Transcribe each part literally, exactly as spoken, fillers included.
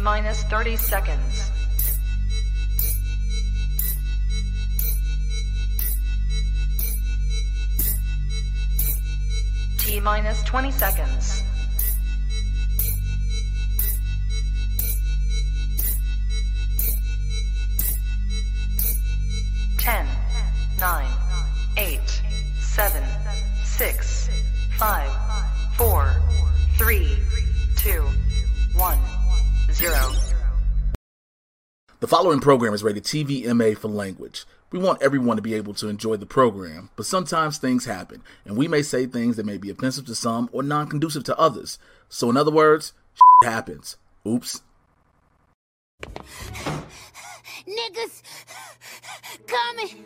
minus thirty seconds. T minus twenty seconds. ten, nine, eight, seven, six, five, four, three, two, one, zero. The following program is rated T V M A for language. We want everyone to be able to enjoy the program, but sometimes things happen, and we may say things that may be offensive to some or non-conducive to others. So in other words, shit happens. Oops. Niggas coming.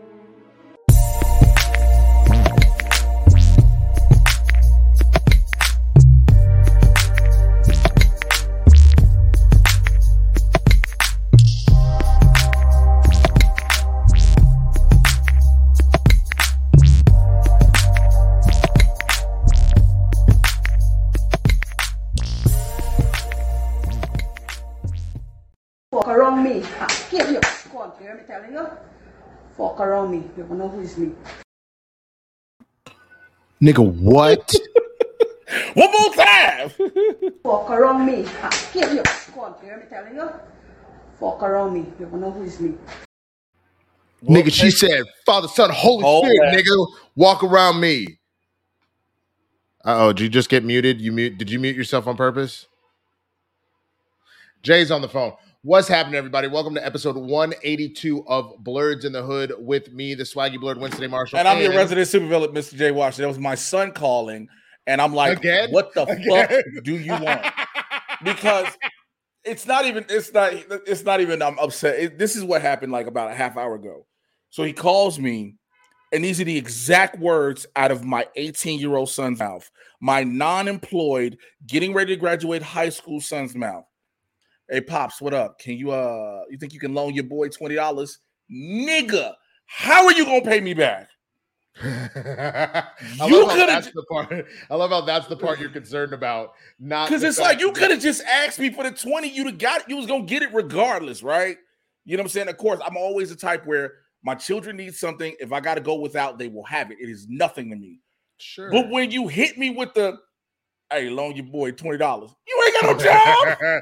Fuck around me. Ah, get you. Go on, hear me telling you. Fuck around me. You don't know who is me. Nigga, what? One more time. Fuck around me. Ah, get you. Go on, hear me telling you. Fuck around me. You don't know who is me. Nigga, she said, Father, Son, Holy Oh, Spirit, man. nigga, walk around me. Uh-oh, did you just get muted? You mute? Did you mute yourself on purpose? Jay's on the phone. What's happening, everybody? Welcome to episode one eighty-two of Blurs in the Hood with me, the swaggy blurred Wednesday Marshall. And I'm your resident supervillain, Mister J. Washington. That was my son calling, and I'm like, Again? what the Again? fuck do you want? Because it's not even, it's not, it's not even, I'm upset. It, this is what happened like about a half hour ago. So he calls me, and these are the exact words out of my eighteen-year-old son's mouth, my non-employed, getting ready to graduate high school son's mouth. Hey, Pops, what up? Can you, uh, you think you can loan your boy twenty dollars? Nigga, how are you going to pay me back? I You love how coulda that's j- the part. I love how that's the part you're concerned about. Not Because the it's fact like, you that- could have just asked me for the twenty. You'd have got, you was going to get it regardless, right? You know what I'm saying? Of course, I'm always the type where my children need something. If I got to go without, they will have it. It is nothing to me. Sure. But when you hit me with the, hey, loan your boy twenty dollars. You ain't got no job.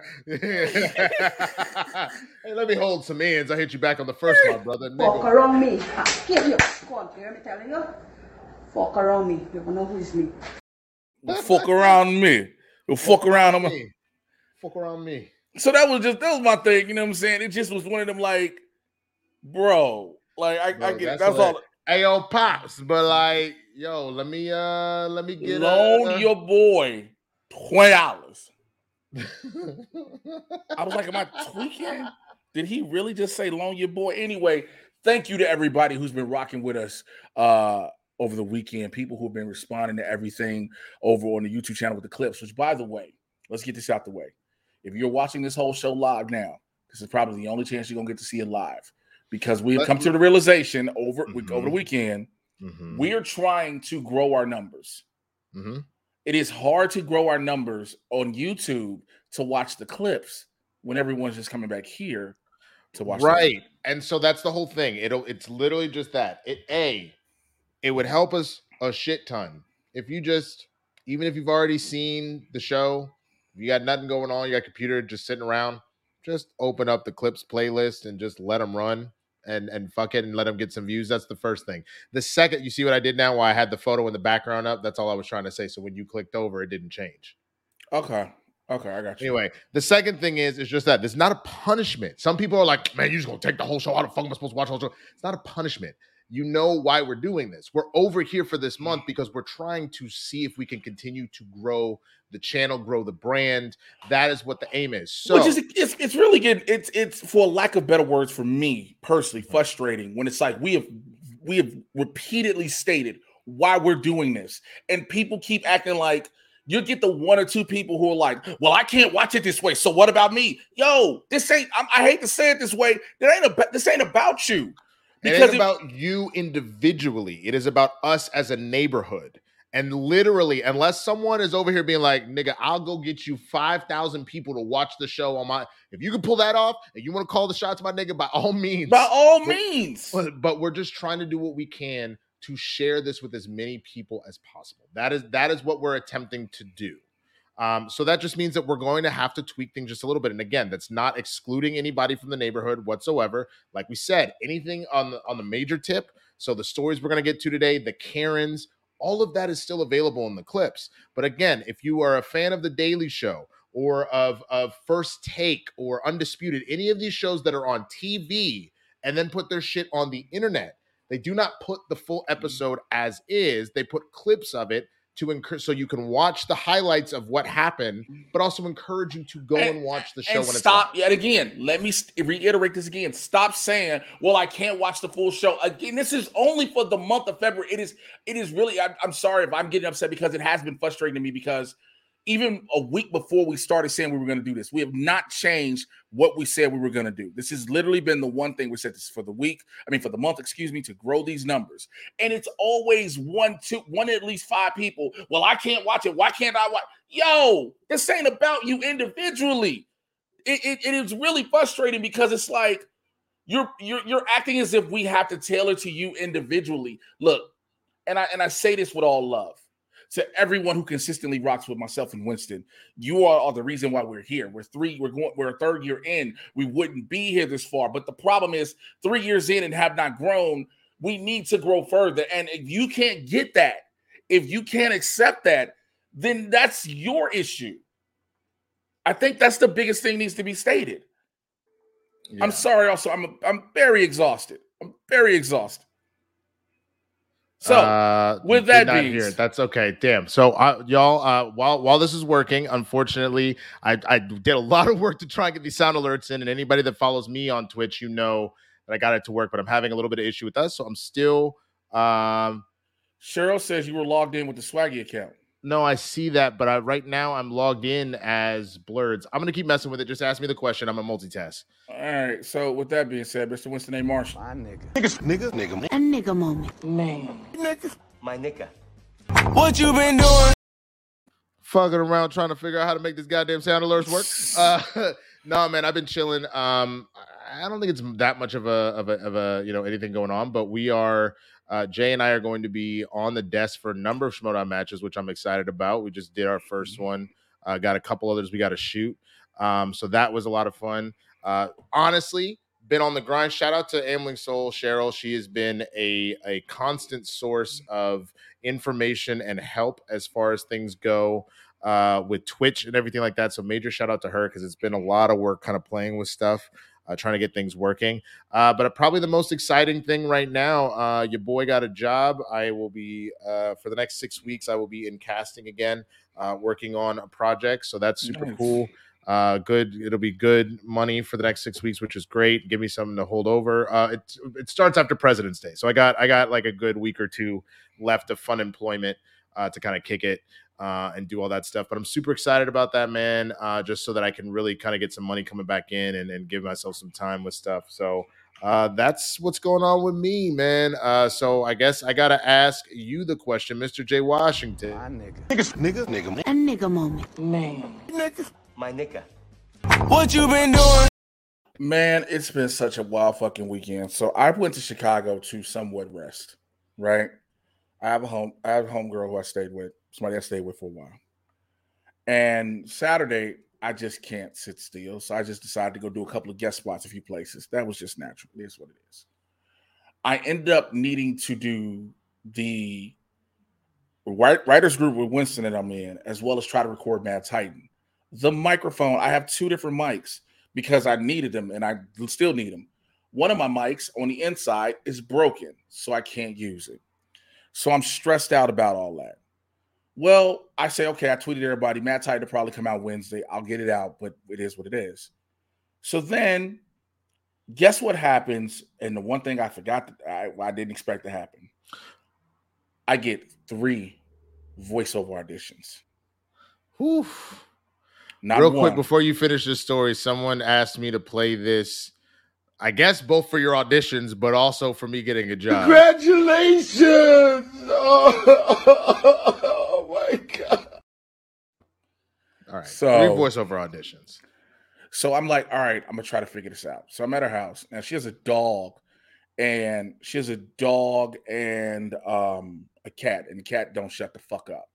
Hey, let me hold some ends. I hit you back on the first one, brother. Fuck Nigga. around me. Ah, get you. Go on, hear me telling you. Fuck around me. You don't know who is me. Fuck around me. You fuck around on my. me. Fuck around me. So that was just, that was my thing. You know what I'm saying? It just was one of them like, bro, like I, Bro, I get, that's that's hilarious. all. Hey, yo, Pops, but like, yo, let me, uh, let me get Loan uh, your boy twenty dollars. I was like, am I tweaking? Did he really just say loan your boy? Anyway, thank you to everybody who's been rocking with us uh, over the weekend. People who have been responding to everything over on the YouTube channel with the clips, which, by the way, let's get this out the way. If you're watching this whole show live now, this is probably the only chance you're going to get to see it live because we have Let- come to the realization over, Mhm. over the weekend, Mhm. we are trying to grow our numbers. Mhm. It is hard to grow our numbers on YouTube to watch the clips when everyone's just coming back here to watch. the Right. clip. And so that's the whole thing. It'll it's literally just that. It a it would help us a shit ton if you just, even if you've already seen the show, if you got nothing going on, you got a computer just sitting around, just open up the clips playlist and just let them run and and fuck it and let them get some views. That's the first thing. The second, you see what I did now while I had the photo in the background up? That's all I was trying to say. So when you clicked over, it didn't change. Okay. Okay, I got you. Anyway, the second thing is, is just that it's not a punishment. Some people are like, man, you're just gonna take the whole show. How the fuck am I supposed to watch the whole show? It's not a punishment. You know why we're doing this. We're over here for this month because we're trying to see if we can continue to grow the channel, grow the brand. That is what the aim is. So Which is it's it's really good. It's it's for lack of better words for me personally frustrating when it's like we have we have repeatedly stated why we're doing this, and people keep acting like you get the one or two people who are like, well, I can't watch it this way. So what about me? Yo, this ain't. I, I hate to say it this way. That ain't about. This ain't about you. it Because ain't it- about you individually. It is about us as a neighborhood. And literally, unless someone is over here being like, nigga, I'll go get you five thousand people to watch the show on my, if you can pull that off and you want to call the shots, my nigga, by all means. By all but, means. But, but we're just trying to do what we can to share this with as many people as possible. That is, that is what we're attempting to do. Um, so that just means that we're going to have to tweak things just a little bit. And again, that's not excluding anybody from the neighborhood whatsoever. Like we said, anything on the, on the major tip. So the stories we're going to get to today, the Karens, all of that is still available in the clips. But again, if you are a fan of The Daily Show or of, of First Take or Undisputed, any of these shows that are on T V and then put their shit on the internet, they do not put the full episode as is. They put clips of it to encourage, so you can watch the highlights of what happened, but also encourage you to go and, and watch the show. And when stop it's yet again. Let me reiterate this again. Stop saying, "Well, I can't watch the full show." Again, this is only for the month of February. It is. It is really. I'm, I'm sorry if I'm getting upset because it has been frustrating to me because even a week before we started saying we were going to do this, we have not changed what we said we were going to do. This has literally been the one thing we said this for the week. I mean, for the month, excuse me, to grow these numbers. And it's always one, two, one, at least five people. Well, I can't watch it. Why can't I watch? Yo, this ain't about you individually. It, it, it is really frustrating because it's like you're, you're, you're acting as if we have to tailor to you individually. Look, and I, and I say this with all love. To everyone who consistently rocks with myself and Winston, you are, are the reason why we're here. We're three, we're going, we're a third year in. We wouldn't be here this far. But the problem is three years in and have not grown. We need to grow further. And if you can't get that, if you can't accept that, then that's your issue. I think that's the biggest thing needs to be stated. Yeah. I'm sorry. Also, I'm I'm very exhausted. I'm very exhausted. So uh, with that being here, that's okay. Damn. So uh, y'all, uh, while while this is working, unfortunately, I, I did a lot of work to try and get these sound alerts in. And anybody that follows me on Twitch, you know that I got it to work, but I'm having a little bit of issue with us. So I'm still. Um, Cheryl says you were logged in with the Swaggy account. No, I see that, but I, right now I'm logged in as Blurds. I'm gonna keep messing with it. Just ask me the question. I'm a multitask. All right. So with that being said, Mister Winston A. Marshall. My nigga. Niggas, nigga, nigga. A nigga moment. Man. Nigga. My nigga. What you been doing? Fucking around trying to figure out how to make this goddamn sound alerts work. Uh, no, man, I've been chilling. Um, I don't think it's that much of a of a of a you know anything going on, but we are. Uh, Jay and I are going to be on the desk for a number of Schmodown matches, which I'm excited about. We just did our first one. Uh, got a couple others we got to shoot. Um, so that was a lot of fun. Uh, honestly, been on the grind. Shout out to Ambling Soul, Cheryl. She has been a, a constant source of information and help as far as things go uh, with Twitch and everything like that. So major shout out to her because it's been a lot of work kind of playing with stuff. Uh, trying to get things working. Uh, but probably the most exciting thing right now, uh, your boy got a job. I will be, uh, for the next six weeks, I will be in casting again, uh, working on a project. So that's super nice. Cool. Uh, good. It'll be good money for the next six weeks, which is great. Give me something to hold over. Uh, it, it starts after President's Day. So I got, I got like a good week or two left of fun employment uh, to kind of kick it. Uh, and do all that stuff. But I'm super excited about that, man, uh, just so that I can really kind of get some money coming back in and, and give myself some time with stuff. So uh, that's what's going on with me, man. Uh, so I guess I got to ask you the question, Mister J. Washington. My nigga. Nigga, nigga, nigga. A nigga moment. Man. Nigga. My nigga. What you been doing? Man, it's been such a wild fucking weekend. So I went to Chicago to somewhat rest, right? I have a home, I have a homegirl who I stayed with. Somebody I stayed with for a while. And Saturday, I just can't sit still. So I just decided to go do a couple of guest spots a few places. That was just natural. It is what it is. I ended up needing to do the writers group with Winston that I'm in, as well as try to record Mad Titan. The microphone, I have two different mics because I needed them and I still need them. One of my mics on the inside is broken, so I can't use it. So I'm stressed out about all that. Well, I say, okay, I tweeted everybody, Mad Titan will probably come out Wednesday. I'll get it out, but it is what it is. So then, guess what happens? And the one thing I forgot, that I, I didn't expect to happen. I get three voiceover auditions. Whew. Not Real one. quick, before you finish this story, someone asked me to play this, I guess both for your auditions, but also for me getting a job. Congratulations! All right. So three voiceover auditions. So I'm like, all right, I'm gonna try to figure this out. So I'm at her house. Now she has a dog, and she has a dog and um, a cat, and the cat don't shut the fuck up.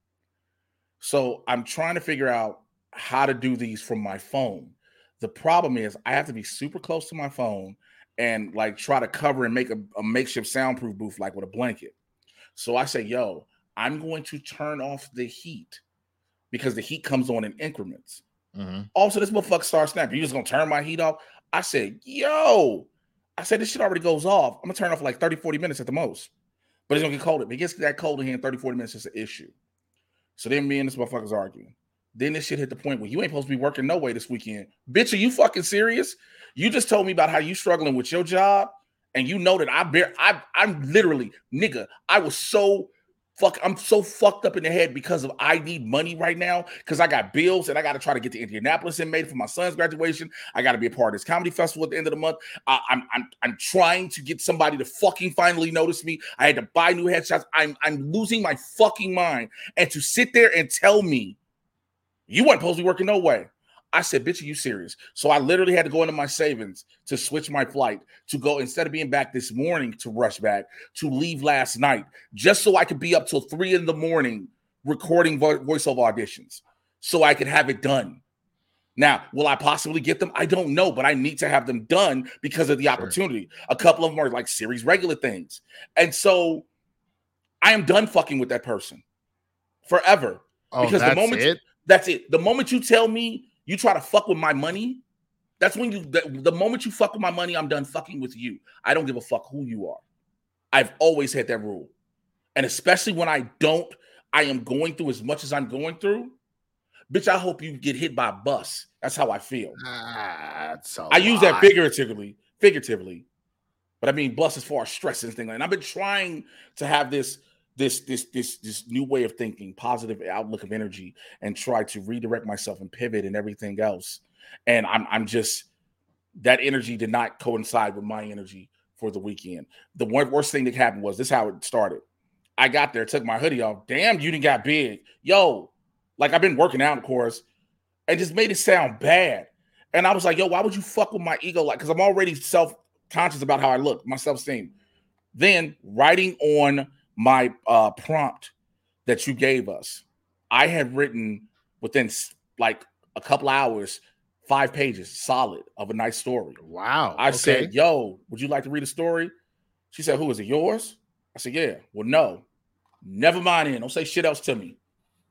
So I'm trying to figure out how to do these from my phone. The problem is I have to be super close to my phone and like try to cover and make a, a makeshift soundproof booth like with a blanket. So I say, yo, I'm going to turn off the heat because the heat comes on in increments. Mm-hmm. Also, this motherfucker starts snapping. You just gonna turn my heat off? I said, yo, I said, this shit already goes off. I'm gonna turn it off for like thirty, forty minutes at the most. But it's gonna get cold. If it gets that cold in here in thirty, forty minutes, it's an issue. So then me and this motherfucker's arguing. Then this shit hit the point where you ain't supposed to be working no way this weekend. Bitch, are you fucking serious? You just told me about how you struggling with your job, and you know that I bear I I'm literally, nigga, I was so fuck, I'm so fucked up in the head because of I need money right now because I got bills and I got to try to get to Indianapolis and made for my son's graduation. I got to be a part of this comedy festival at the end of the month. I, I'm I'm I'm trying to get somebody to fucking finally notice me. I had to buy new headshots. I'm I'm losing my fucking mind. And to sit there and tell me you weren't supposed to be working no way. I said, bitch, are you serious? So I literally had to go into my savings to switch my flight, to go, instead of being back this morning to rush back, to leave last night, just so I could be up till three in the morning recording vo- voiceover auditions so I could have it done. Now, will I possibly get them? I don't know, but I need to have them done because of the opportunity. Sure. A couple of them are like series regular things. And so I am done fucking with that person forever. Oh, because that's the moment it? That's it. The moment you tell me you try to fuck with my money, that's when you, the, the moment you fuck with my money, I'm done fucking with you. I don't give a fuck who you are. I've always had that rule. And especially when I don't, I am going through as much as I'm going through, bitch, I hope you get hit by a bus. That's how I feel. That's a I use lot. that figuratively, figuratively. But I mean, bus as far as stress and things like that. And I've been trying to have this This this this this new way of thinking, positive outlook of energy, and try to redirect myself and pivot and everything else. And I'm I'm just, that energy did not coincide with my energy for the weekend. The one worst thing that happened was, this is how it started. I got there, took my hoodie off. Damn, you didn't got big. Yo, like I've been working out, of course, and just made it sound bad. And I was like, yo, why would you fuck with my ego? Like, because I'm already self-conscious about how I look, my self-esteem. Then writing on my uh, prompt that you gave us, I had written within like a couple hours, five pages solid of a nice story. Wow. I okay. said, yo, would you like to read a story? She said, who is it, yours? I said, yeah. Well, no, never mind it. Don't say shit else to me.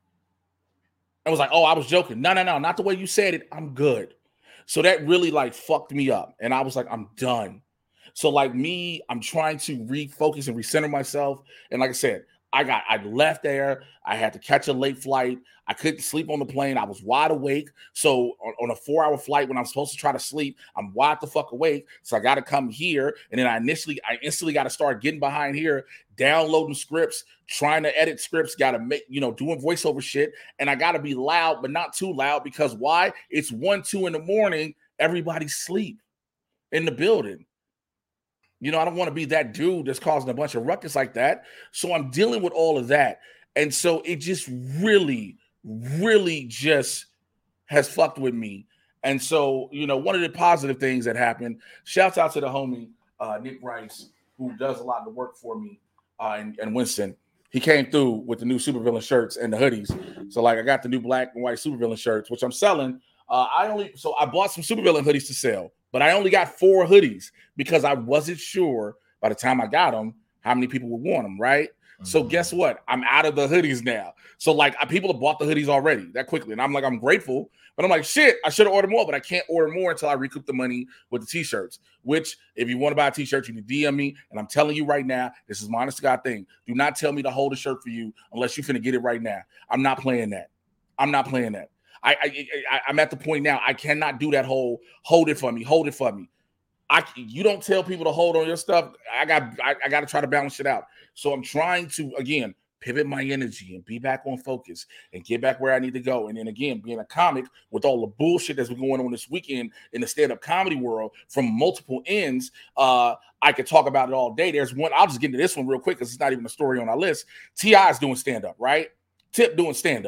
I was like, oh, I was joking. No, no, no, not the way you said it. I'm good. So that really like fucked me up. And I was like, I'm done. So like me, I'm trying to refocus and recenter myself. And like I said, I got, I left there. I had to catch a late flight. I couldn't sleep on the plane. I was wide awake. So on, on a four hour flight, when I'm supposed to try to sleep, I'm wide the fuck awake. So I got to come here. And then I initially, I instantly got to start getting behind here, downloading scripts, trying to edit scripts, got to make, you know, doing voiceover shit. And I got to be loud, but not too loud, because why? It's one, two in the morning. Everybody's asleep in the building. You know, I don't want to be that dude that's causing a bunch of ruckus like that. So I'm dealing with all of that. And so it just really, really just has fucked with me. And so, you know, one of the positive things that happened, shouts out to the homie, uh, Nick Rice, who does a lot of the work for me, uh, and, and Winston. He came through with the new supervillain shirts and the hoodies. So like I got the new black and white supervillain shirts, which I'm selling. Uh, I only, so I bought some supervillain hoodies to sell, but I only got four hoodies because I wasn't sure by the time I got them how many people would want them, right? Mm-hmm. So guess what? I'm out of the hoodies now. So like people have bought the hoodies already that quickly, and I'm like, I'm grateful, but I'm like, shit, I should have ordered more, but I can't order more until I recoup the money with the t-shirts. Which, if you want to buy a t-shirt, you can D M me, and I'm telling you right now, this is my honest to God thing. Do not tell me to hold a shirt for you unless you're finna get it right now. I'm not playing that. I'm not playing that. I, I, I, I'm at the point now, I cannot do that whole hold it for me, hold it for me. I, you don't tell people to hold on your stuff. I got I, I got to try to balance it out. So I'm trying to, again, pivot my energy and be back on focus and get back where I need to go. And then again, being a comic with all the bullshit that's been going on this weekend in the stand-up comedy world from multiple ends, uh, I could talk about it all day. There's one, I'll just get into this one real quick because it's not even a story on our list. T I is doing stand-up, right? Tip doing stand-up.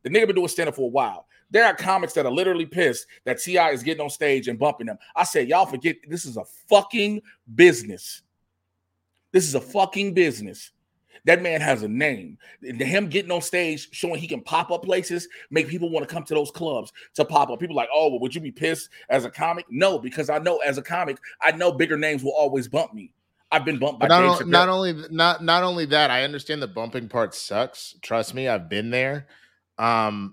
The nigga been doing stand-up for a while. There are comics that are literally pissed that T I is getting on stage and bumping them. I said, y'all forget, this is a fucking business. This is a fucking business. That man has a name. And him getting on stage, showing he can pop up places, make people want to come to those clubs to pop up. People like, oh, well, would you be pissed as a comic? No, because I know as a comic, I know bigger names will always bump me. I've been bumped by but Dave not, Chappelle. not only not not only that, I understand the bumping part sucks. Trust me, I've been there. Um,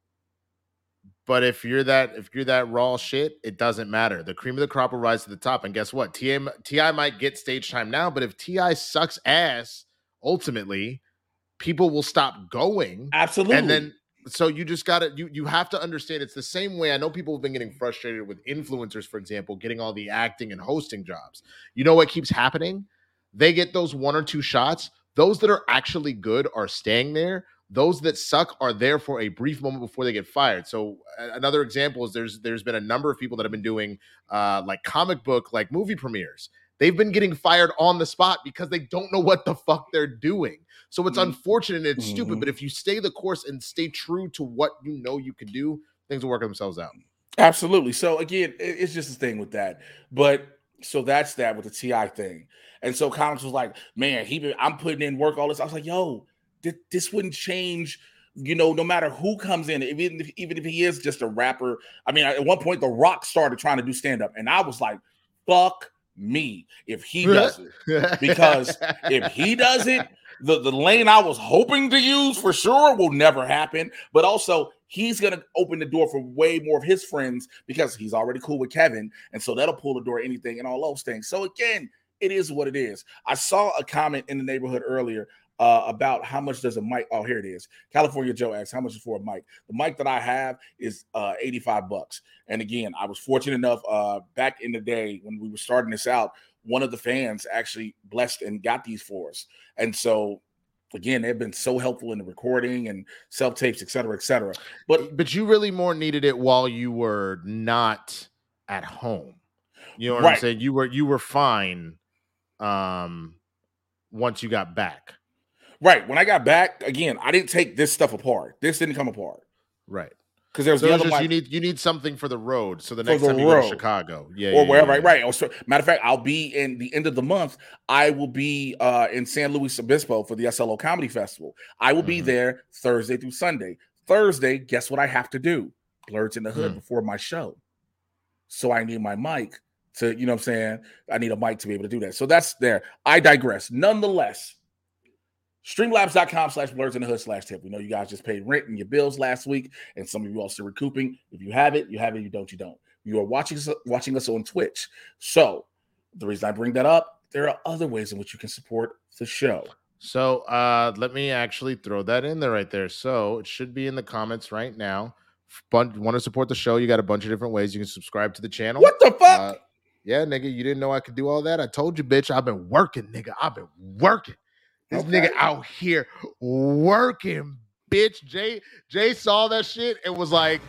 but if you're that if you're that raw shit, it doesn't matter. The cream of the crop will rise to the top. And guess what? T I might get stage time now, but if T I sucks ass, ultimately, people will stop going. Absolutely. And then so you just gotta you you have to understand it's the same way. I know people have been getting frustrated with influencers, for example, getting all the acting and hosting jobs. You know what keeps happening? They get those one or two shots. Those that are actually good are staying there. Those that suck are there for a brief moment before they get fired. So another example is there's there's been a number of people that have been doing uh, like comic book, like movie premieres. They've been getting fired on the spot because they don't know what the fuck they're doing. So it's mm-hmm. unfortunate and it's mm-hmm. stupid, but if you stay the course and stay true to what you know you can do, things will work themselves out. Absolutely. So again, it's just a thing with that. But so that's that with the T I thing. And so Comics was like, man, he been, I'm putting in work all this. I was like, yo, th- this wouldn't change, you know, no matter who comes in, even if, even if he is just a rapper. I mean, at one point, The Rock started trying to do stand-up, and I was like, fuck me if he does it. Because if he does it, the, the lane I was hoping to use for sure will never happen. But also, he's going to open the door for way more of his friends because he's already cool with Kevin. And so that'll pull the door, anything and all those things. So again, it is what it is. I saw a comment in the neighborhood earlier uh, about how much does a mic. Oh, here it is. California Joe asks, how much is for a mic? The mic that I have is uh, eighty-five bucks. And again, I was fortunate enough uh, back in the day when we were starting this out, one of the fans actually blessed and got these for us. And so again, they've been so helpful in the recording and self-tapes, et cetera, et cetera. But, but you really more needed it while you were not at home. You know what right. I'm saying? You were, you were fine um, once you got back. Right. When I got back, again, I didn't take this stuff apart. This didn't come apart. Right. Because there's so the other just, one. You need you need something for the road. So the next the time you road. go to Chicago. Yeah. Or yeah, wherever. yeah. Right. right. So, matter of fact, I'll be in the end of the month. I will be uh, in San Luis Obispo for the S L O Comedy Festival. I will mm-hmm. be there Thursday through Sunday. Thursday, guess what I have to do? Blurs in the Hood mm. before my show. So I need my mic to, you know what I'm saying? I need a mic to be able to do that. So that's there. I digress. Nonetheless, streamlabs.com slash blurs in the hood slash tip. We know you guys just paid rent and your bills last week, and some of you all still recouping. If you have it, you have it. You don't, you don't. You are watching us, watching us on Twitch. So the reason I bring that up, there are other ways in which you can support the show. So uh, let me actually throw that in there right there. So it should be in the comments right now. Want to support the show? You got a bunch of different ways. You can subscribe to the channel. What the fuck? Uh, yeah, nigga, you didn't know I could do all that? I told you, bitch. I've been working, nigga. I've been working. This okay. nigga out here working, bitch. Jay Jay saw that shit and was like,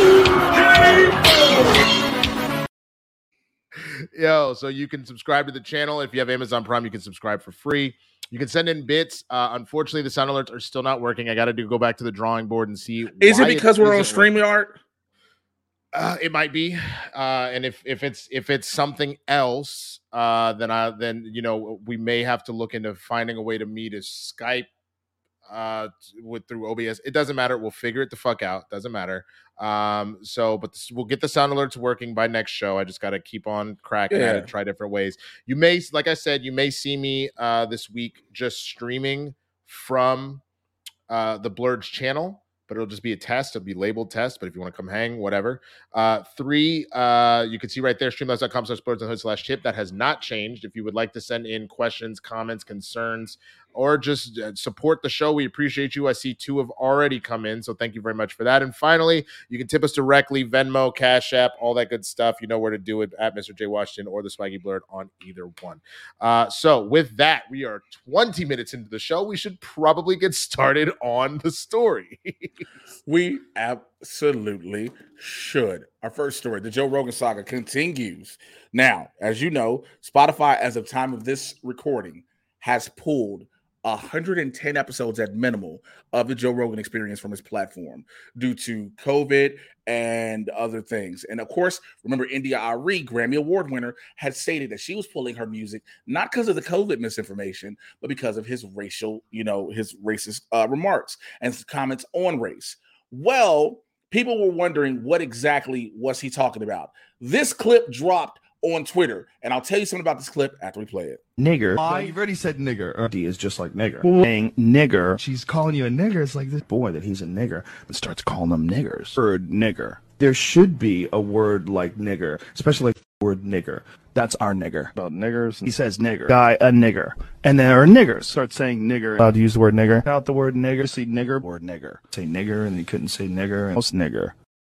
yo, so you can subscribe to the channel. If you have Amazon Prime, you can subscribe for free. You can send in bits. Uh, unfortunately, the sound alerts are still not working. I got to do go back to the drawing board and see. Is it because it we're on StreamYard? Uh, it might be. Uh, and if if it's if it's something else, uh, then I then you know we may have to look into finding a way to meet as Skype uh with through O B S. It doesn't matter. We'll figure it the fuck out. Doesn't matter. Um, so but this, we'll get the sound alerts working by next show. I just got to keep on cracking yeah. at it, try different ways. You may, like I said, you may see me uh this week just streaming from uh the Blurge channel. But it'll just be a test. It'll be labeled test. But if you want to come hang, whatever. Uh, three, uh, you can see right there, streamlabs.com slash blurs in the hood slash tip. That has not changed. If you would like to send in questions, comments, concerns, or just uh, support the show, we appreciate you. I see two have already come in, so thank you very much for that. And finally, you can tip us directly, Venmo, Cash App, all that good stuff. You know where to do it, at Mister J Washington or the Swaggy Blurred on either one. Uh, so with that, we are twenty minutes into the show. We should probably get started on the story. We absolutely should. Our first story, the Joe Rogan saga continues. Now, as you know, Spotify, as of time of this recording, has pulled one hundred ten episodes at minimal of the Joe Rogan Experience from his platform due to COVID and other things. And of course, remember India Arie, Grammy Award winner, had stated that she was pulling her music not because of the COVID misinformation, but because of his racial, you know, his racist uh, remarks and comments on race. Well, people were wondering what exactly was he talking about. This clip dropped on Twitter, and I'll tell you something about this clip after we play it. Nigger. Uh, you've already said nigger. D is just like nigger. Saying nigger. She's calling you a nigger. It's like this boy that he's a nigger, but starts calling them niggers. Word nigger. There should be a word like nigger, especially like the word nigger. That's our nigger. About niggers. He says nigger. Guy, a nigger. And there are niggers. Start saying nigger. Allowed to use the word nigger. Out the word nigger. See nigger. Word nigger. Say nigger, and he couldn't say nigger. Most nigger.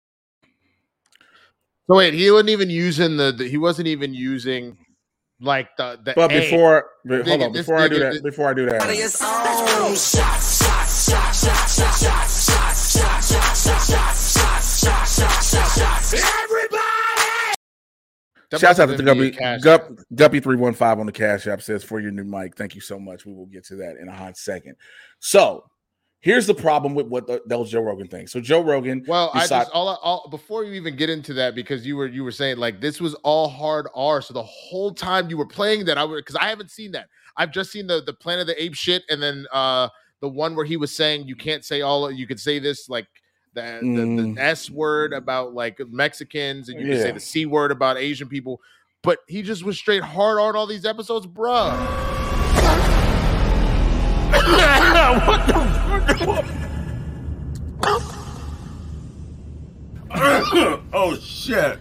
So wait, he wasn't even using the, the he wasn't even using like the the But A. before hold Nigga, on, this before I do nigga- that, before I do that. That Shouts out must to have been Guppy, via Cash Gup, App. Guppy three one five on the Cash App says for your new mic. Thank you so much. We will get to that in a hot second. So here's the problem with what the, those Joe Rogan things. So Joe Rogan, Well, I decide- just all, all before you even get into that, because you were you were saying like this was all hard R. So the whole time you were playing that, I would because I haven't seen that. I've just seen the the Planet of the Apes shit, and then uh the one where he was saying you can't say all you could say this like the Mm. the, the S word about like Mexicans, and you can say Yeah. the C word about Asian people. But he just was straight hard on all these episodes, bruh. what the oh shit.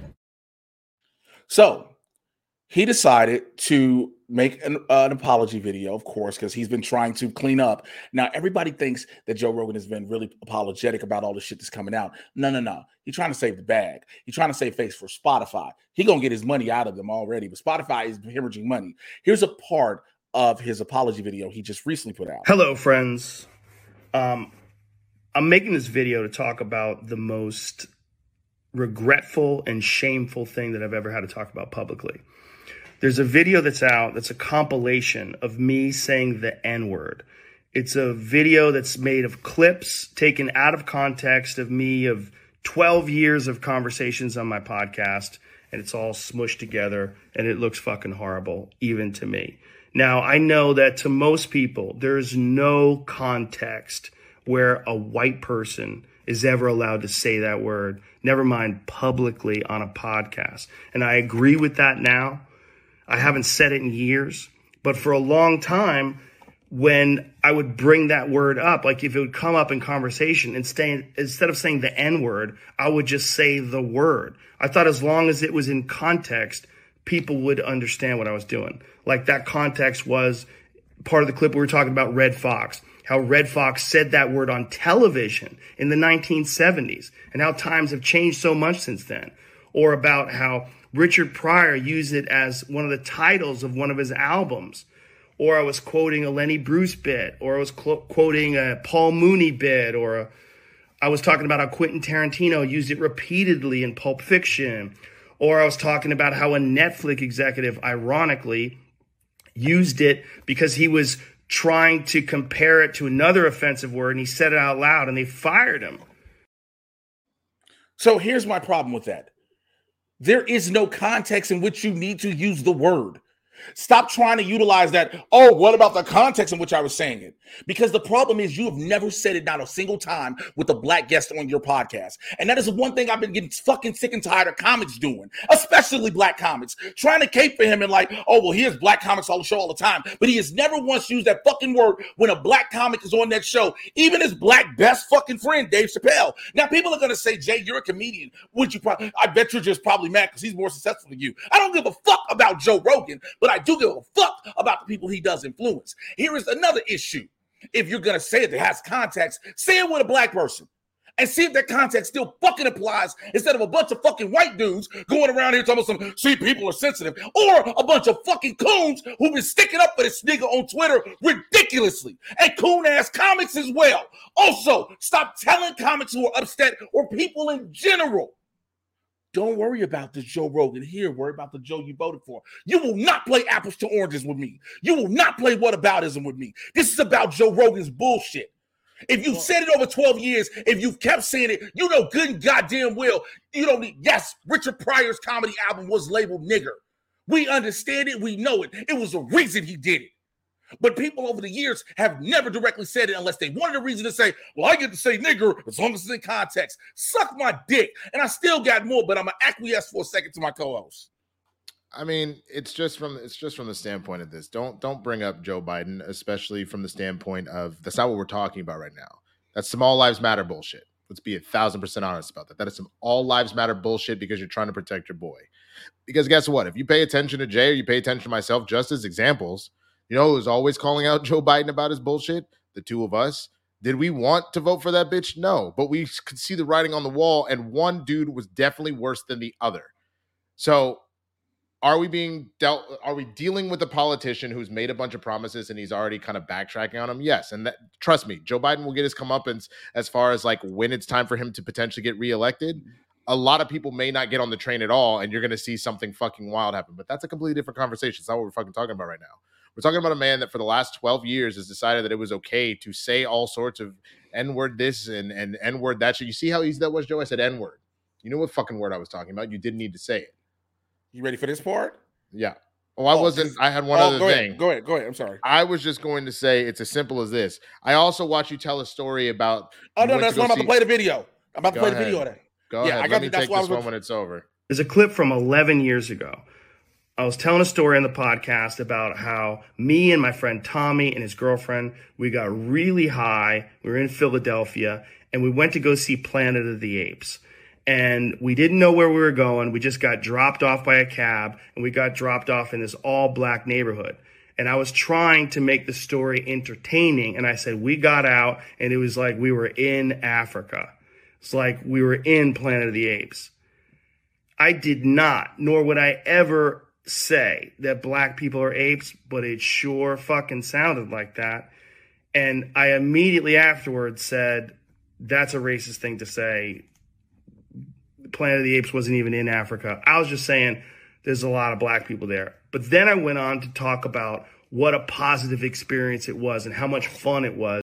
So he decided to make an, uh, an apology video, of course, because he's been trying to clean up. Now, everybody thinks that Joe Rogan has been really apologetic about all the shit that's coming out. No, no, no. He's trying to save the bag. He's trying to save face for Spotify. He's going to get his money out of them already, but Spotify is hemorrhaging money. Here's a part of his apology video he just recently put out. Hello, friends. Um, I'm making this video to talk about the most regretful and shameful thing that I've ever had to talk about publicly. There's a video that's out that's a compilation of me saying the N-word. It's a video that's made of clips taken out of context of me of twelve years of conversations on my podcast, and it's all smushed together, and it looks fucking horrible, even to me. Now, I know that to most people, there's no context where a white person is ever allowed to say that word, never mind publicly on a podcast. And I agree with that now. I haven't said it in years, but for a long time, when I would bring that word up, like if it would come up in conversation, instead, instead of saying the N-word, I would just say the word. I thought as long as it was in context, people would understand what I was doing. Like that context was part of the clip we were talking about Red Fox, how Red Fox said that word on television in the nineteen seventies, and how times have changed so much since then. Or about how Richard Pryor used it as one of the titles of one of his albums. Or I was quoting a Lenny Bruce bit, or I was cl- quoting a Paul Mooney bit, or a, I was talking about how Quentin Tarantino used it repeatedly in Pulp Fiction. Or I was talking about how a Netflix executive, ironically, used it because he was trying to compare it to another offensive word, and he said it out loud, and they fired him. So here's my problem with that. There is no context in which you need to use the word. Stop trying to utilize that. Oh, what about the context in which I was saying it? Because the problem is you have never said it not a single time with a black guest on your podcast. And that is one thing I've been getting fucking sick and tired of comics doing, especially black comics, trying to cape for him and like, oh, well, he has black comics on the show all the time. But he has never once used that fucking word when a black comic is on that show, even his black best fucking friend, Dave Chappelle. Now, people are going to say, Jay, you're a comedian. Would you probably, I bet you're just probably mad because he's more successful than you. I don't give a fuck about Joe Rogan, but I do give a fuck about the people he does influence. Here is another issue. If you're going to say it that has context, say it with a black person and see if that context still fucking applies instead of a bunch of fucking white dudes going around here talking about some, see, people are sensitive, or a bunch of fucking coons who've been sticking up for this nigga on Twitter ridiculously, and coon-ass comics as well. Also, stop telling comics who are upset or people in general Don't worry about this Joe Rogan here. Worry about the Joe you voted for. You will not play apples to oranges with me. You will not play whataboutism with me. This is about Joe Rogan's bullshit. If you've said it over twelve years, if you've kept saying it, you know good and goddamn well, you don't need, yes, Richard Pryor's comedy album was labeled nigger. We understand it. We know it. It was a reason he did it. But people over the years have never directly said it unless they wanted a reason to say, well, I get to say nigger as long as it's in context. Suck my dick. And I still got more, but I'm going to acquiesce for a second to my co-host. I mean, it's just from it's just from the standpoint of this. Don't don't bring up Joe Biden, especially from the standpoint of that's not what we're talking about right now. That's some all lives matter bullshit. Let's be a thousand percent honest about that. That is some all lives matter bullshit because you're trying to protect your boy. Because guess what? If you pay attention to Jay or you pay attention to myself, just as examples, you know who's always calling out Joe Biden about his bullshit? The two of us. Did we want to vote for that bitch? No. But we could see the writing on the wall, and one dude was definitely worse than the other. So are we being dealt? Are we dealing with a politician who's made a bunch of promises and he's already kind of backtracking on them? Yes. And that, trust me, Joe Biden will get his comeuppance as far as like when it's time for him to potentially get reelected. A lot of people may not get on the train at all, and you're going to see something fucking wild happen. But that's a completely different conversation. It's not what we're fucking talking about right now. We're talking about a man that for the last twelve years has decided that it was okay to say all sorts of N-word this and, and N-word that shit. You see how easy that was, Joe? I said N-word. You know what fucking word I was talking about. You didn't need to say it. You ready for this part? Yeah. Oh, I oh, wasn't. I had one oh, other go thing. Ahead, go ahead. Go ahead. I'm sorry. I was just going to say it's as simple as this. I also watched you tell a story about. Oh, no, that's what I'm about see... to play the video. I'm about to go play ahead. the video of that. Go yeah, ahead. I got Let me that's take why this I was... one when it's over. There's a clip from eleven years ago. I was telling a story on the podcast about how me and my friend Tommy and his girlfriend, we got really high. We were in Philadelphia, and we went to go see Planet of the Apes. And we didn't know where we were going. We just got dropped off by a cab, and we got dropped off in this all-black neighborhood. And I was trying to make the story entertaining, and I said, we got out, and it was like we were in Africa. It's like we were in Planet of the Apes. I did not, nor would I ever say that black people are apes, but it sure fucking sounded like that. And I immediately afterwards said, that's a racist thing to say. Planet of the Apes wasn't even in Africa. I was just saying there's a lot of black people there. But then I went on to talk about what a positive experience it was and how much fun it was.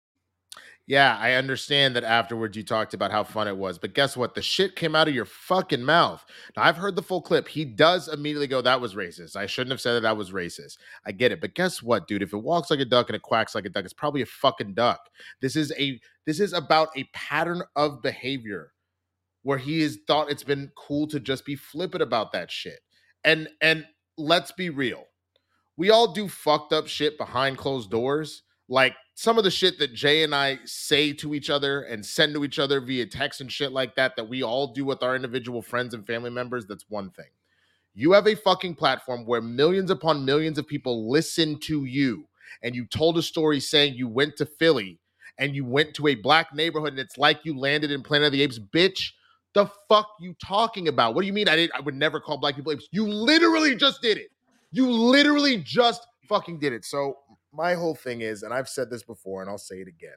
Yeah, I understand that afterwards you talked about how fun it was, but guess what? The shit came out of your fucking mouth. Now, I've heard the full clip. He does immediately go, that was racist. I shouldn't have said that that was racist. I get it. But guess what, dude? If it walks like a duck and it quacks like a duck, it's probably a fucking duck. This is a this is about a pattern of behavior where he has thought it's been cool to just be flippant about that shit. And and let's be real. We all do fucked up shit behind closed doors. Like some of the shit that Jay and I say to each other and send to each other via text and shit like that, that we all do with our individual friends and family members, that's one thing. You have a fucking platform where millions upon millions of people listen to you, and you told a story saying you went to Philly and you went to a black neighborhood and it's like you landed in Planet of the Apes. Bitch, the fuck you talking about? What do you mean I did? I would never call black people apes. You literally just did it. You literally just fucking did it. So my whole thing is, and I've said this before and I'll say it again,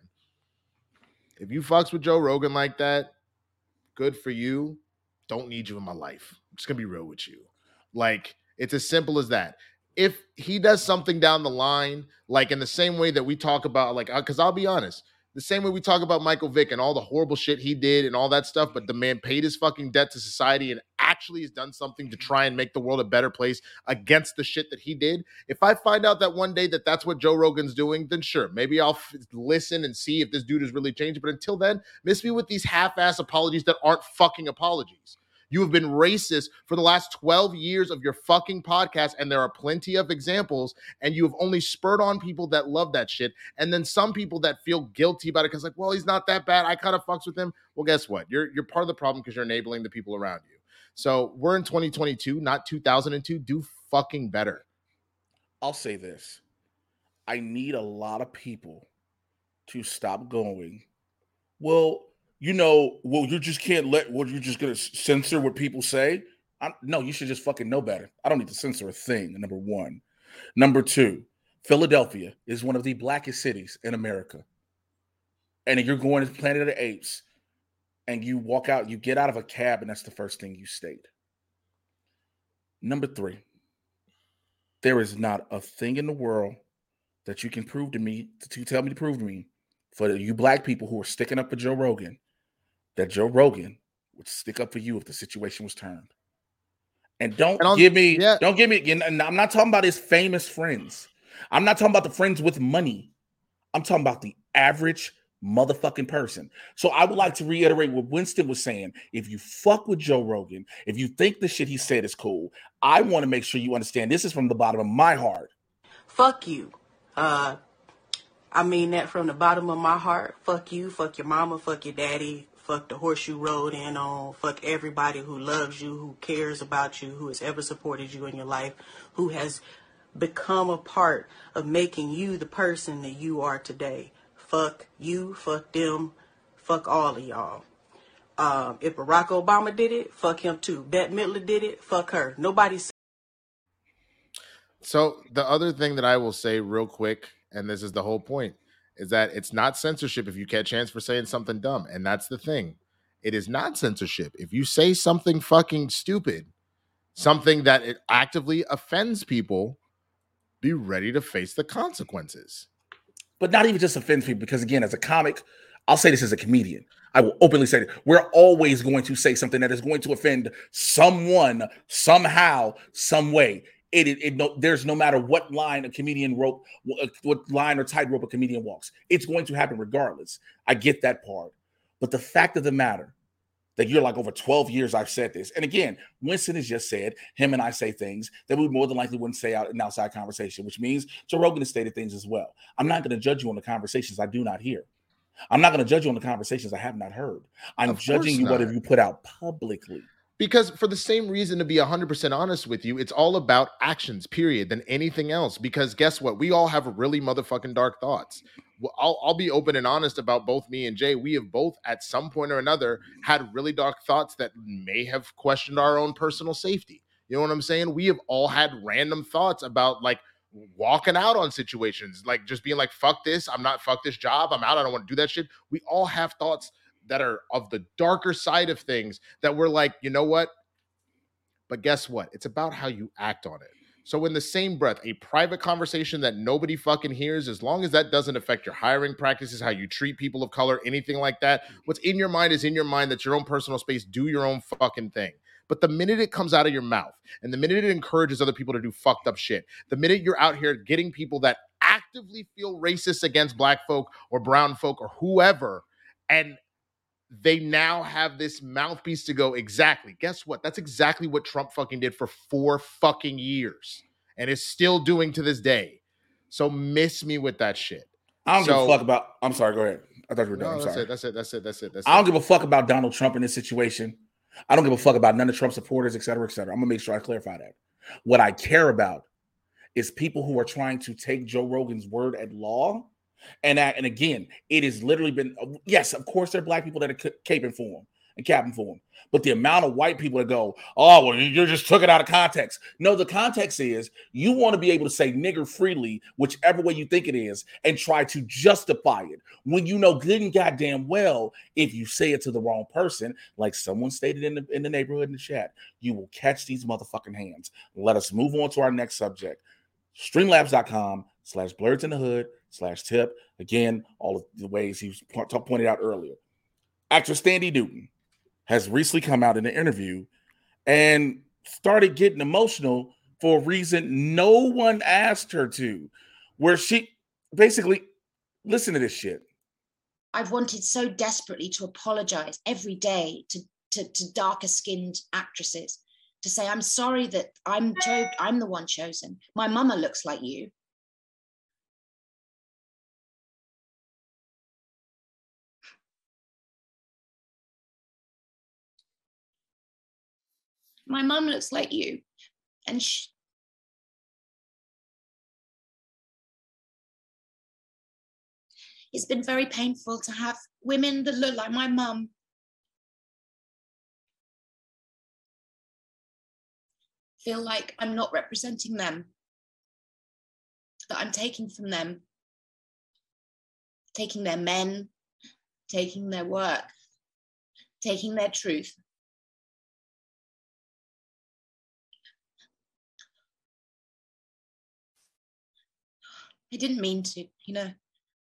if you fucks with Joe Rogan like that, good for you. Don't need you in my life. I'm just gonna be real with you. Like, it's as simple as that. If he does something down the line, like in the same way that we talk about, like, because I'll be honest, the same way we talk about Michael Vick and all the horrible shit he did and all that stuff, but the man paid his fucking debt to society and actually has done something to try and make the world a better place against the shit that he did. If I find out that one day that that's what Joe Rogan's doing, then sure, maybe I'll f- listen and see if this dude has really changed. But until then, miss me with these half-ass apologies that aren't fucking apologies. You have been racist for the last twelve years of your fucking podcast, and there are plenty of examples, and you have only spurred on people that love that shit, and then some people that feel guilty about it because, like, well, he's not that bad. I kind of fucks with him. Well, guess what? You're you're part of the problem because you're enabling the people around you. So we're in twenty twenty-two, not two thousand two. Do fucking better. I'll say this. I need a lot of people to stop going, well, you know, well, you just can't let, well, you're just going to censor what people say. I'm, no, you should just fucking know better. I don't need to censor a thing, number one. Number two, Philadelphia is one of the blackest cities in America. And if you're going to Planet of the Apes, and you walk out, you get out of a cab, and that's the first thing you state. Number three, there is not a thing in the world that you can prove to me, to tell me to prove to me, for you black people who are sticking up for Joe Rogan, that Joe Rogan would stick up for you if the situation was turned. And don't and give me, yeah. don't give me, and I'm not talking about his famous friends. I'm not talking about the friends with money. I'm talking about the average motherfucking person. So I would like to reiterate what Winston was saying. If you fuck with Joe Rogan, if you think the shit he said is cool, I want to make sure you understand this is from the bottom of my heart. Fuck you. Uh, I mean that from the bottom of my heart. Fuck you, fuck your mama, fuck your daddy, fuck the horse you rode in on, fuck everybody who loves you, who cares about you, who has ever supported you in your life, who has become a part of making you the person that you are today. Fuck you, fuck them, fuck all of y'all. Um, if Barack Obama did it, fuck him too. Bette Midler did it, fuck her. Nobody. So the other thing that I will say real quick, and this is the whole point, is that it's not censorship if you get a chance for saying something dumb. And that's the thing. It is not censorship. If you say something fucking stupid, something that it actively offends people, be ready to face the consequences. But not even just offend people, because again, as a comic, I'll say this as a comedian. I will openly say that we're always going to say something that is going to offend someone, somehow, some way. It, it, it no, there's no matter what line a comedian rope, what line or tightrope a comedian walks. It's going to happen regardless. I get that part. But the fact of the matter that you're like, over twelve years I've said this. And again, Winston has just said, him and I say things that we more than likely wouldn't say out in outside conversation, which means Joe Rogan has stated things as well. I'm not going to judge you on the conversations I do not hear. I'm not going to judge you on the conversations I have not heard. I'm judging you what have you put out publicly. Because for the same reason, to be one hundred percent honest with you, it's all about actions, period, than anything else. Because guess what? We all have really motherfucking dark thoughts. Well, I'll, I'll be open and honest about both me and Jay. We have both, at some point or another, had really dark thoughts that may have questioned our own personal safety. You know what I'm saying? We have all had random thoughts about, like, walking out on situations, like just being like, fuck this, I'm not, fuck this job, I'm out, I don't want to do that shit. We all have thoughts that are of the darker side of things that we're like, you know what? But guess what? It's about how you act on it. So in the same breath, a private conversation that nobody fucking hears, as long as that doesn't affect your hiring practices, how you treat people of color, anything like that, what's in your mind is in your mind. That's your own personal space. Do your own fucking thing. But the minute it comes out of your mouth, and the minute it encourages other people to do fucked up shit, the minute you're out here getting people that actively feel racist against black folk or brown folk or whoever, and they now have this mouthpiece to go, exactly. Guess what? That's exactly what Trump fucking did for four fucking years and is still doing to this day. So miss me with that shit. I don't so, give a fuck about, I'm sorry, go ahead. I thought you were done. No, I'm that's sorry. it. That's it. That's it. That's it. That's I don't it. give a fuck about Donald Trump in this situation. I don't give a fuck about none of Trump supporters, et cetera, et cetera. I'm going to make sure I clarify that. What I care about is people who are trying to take Joe Rogan's word at law. And that, and again, it has literally been, yes, of course, there are black people that are caping for him and capping for him. But the amount of white people that go, oh, well, you just took it out of context. No, the context is you want to be able to say nigger freely, whichever way you think it is, and try to justify it. When you know good and goddamn well, if you say it to the wrong person, like someone stated in the, in the neighborhood in the chat, you will catch these motherfucking hands. Let us move on to our next subject. Streamlabs.com slash blurs in the hood slash tip. Again, all of the ways he pointed out earlier. Actor Standy Newton has recently come out in an interview and started getting emotional for a reason no one asked her to, where she basically, listen to this shit. I've wanted so desperately to apologize every day to, to, to darker skinned actresses, to say, I'm sorry that I'm cho- I'm the one chosen. My mama looks like you. My mum looks like you. And she, it's been very painful to have women that look like my mum feel like I'm not representing them, that I'm taking from them, taking their men, taking their work, taking their truth. I didn't mean to, you know.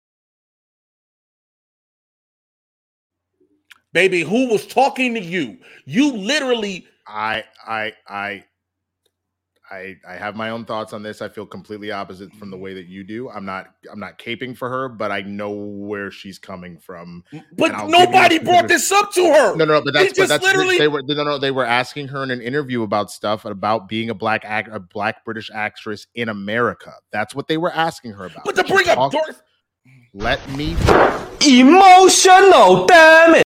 Baby, who was talking to you? You literally. I, I, I, I, I have my own thoughts on this. I feel completely opposite from the way that you do. I'm not, I'm not caping for her, but I know where she's coming from. But nobody brought this up to her. No, no, but that's, but that's literally. They were, no, no, they were asking her in an interview about stuff about being a black act, a black British actress in America. That's what they were asking her about. But to bring up Dorothy. Let me. Emotional, damn it.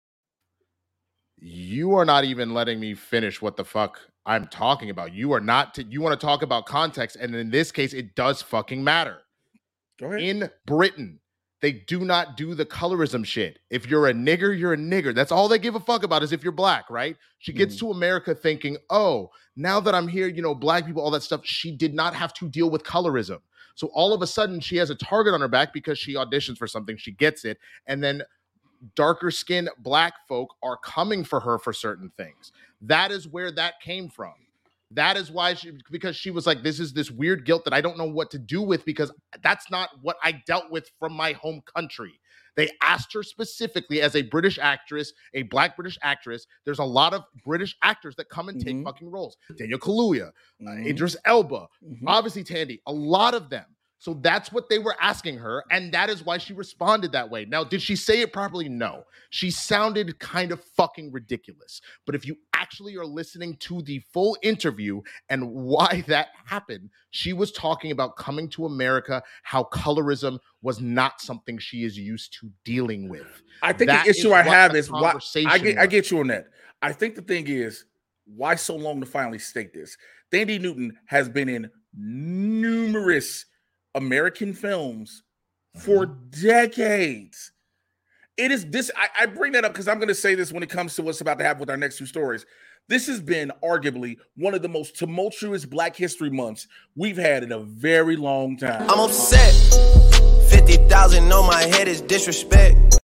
You are not even letting me finish what the fuck I'm talking about. You are not, t- you want to talk about context. And in this case, it does fucking matter. Go ahead. In Britain, they do not do the colorism shit. If you're a nigger, you're a nigger. That's all they give a fuck about is if you're black, right? She gets mm-hmm. to America thinking, oh, now that I'm here, you know, black people, all that stuff. She did not have to deal with colorism. So all of a sudden she has a target on her back because she auditions for something. She gets it. And then darker skinned black folk are coming for her for certain things. That is where that came from. That is why she, because she was like, this is this weird guilt that I don't know what to do with because that's not what I dealt with from my home country. They asked her specifically as a British actress, a black British actress. There's a lot of British actors that come and take mm-hmm. fucking roles. Daniel Kaluuya, mm-hmm. uh, Idris Elba, mm-hmm. obviously Tandy, a lot of them. So that's what they were asking her, and that is why she responded that way. Now, did she say it properly? No. She sounded kind of fucking ridiculous. But if you actually are listening to the full interview and why that happened, she was talking about coming to America, how colorism was not something she is used to dealing with. I think that the issue I have is why I get, I get you on that. I think the thing is, why so long to finally state this? Thandie Newton has been in numerous American films for mm-hmm. decades. It is this. I, I bring that up because I'm going to say this when it comes to what's about to happen with our next two stories. This has been arguably one of the most tumultuous Black History Months we've had in a very long time. I'm upset. fifty thousand on my head is disrespect.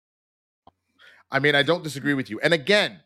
I mean, I don't disagree with you. And again,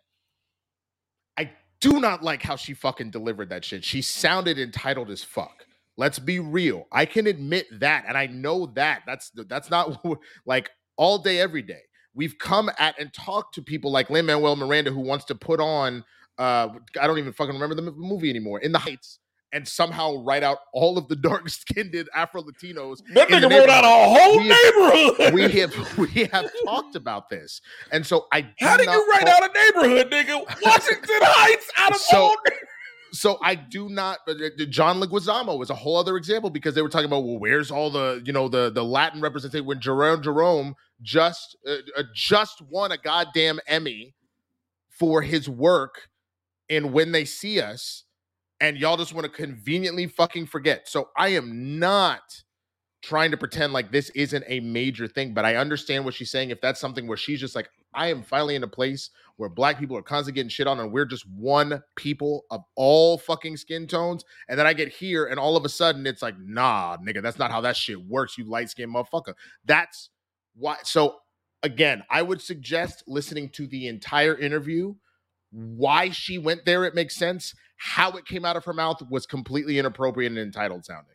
I do not like how she fucking delivered that shit. She sounded entitled as fuck. Let's be real. I can admit that, and I know that. That's that's not like all day, every day. We've come at and talked to people like Lin-Manuel Miranda, who wants to put on, uh, I don't even fucking remember the movie anymore, In the Heights, and somehow write out all of the dark-skinned Afro-Latinos. That nigga wrote out a whole we neighborhood. Have, we have we have talked about this, and so I. Do How did not you write talk- out a neighborhood, nigga? Washington Heights out of so, all. So I do not. John Leguizamo is a whole other example because they were talking about, well, where's all the, you know, the the Latin representation when Jerome Jerome just uh, just won a goddamn Emmy for his work in When They See Us, and y'all just want to conveniently fucking forget. So I am not trying to pretend like this isn't a major thing, but I understand what she's saying. If that's something where she's just like, I am finally in a place where black people are constantly getting shit on and we're just one people of all fucking skin tones. And then I get here and all of a sudden it's like, nah, nigga, that's not how that shit works, you light-skinned motherfucker. That's why. So again, I would suggest listening to the entire interview. Why she went there, it makes sense. How it came out of her mouth was completely inappropriate and entitled sounding.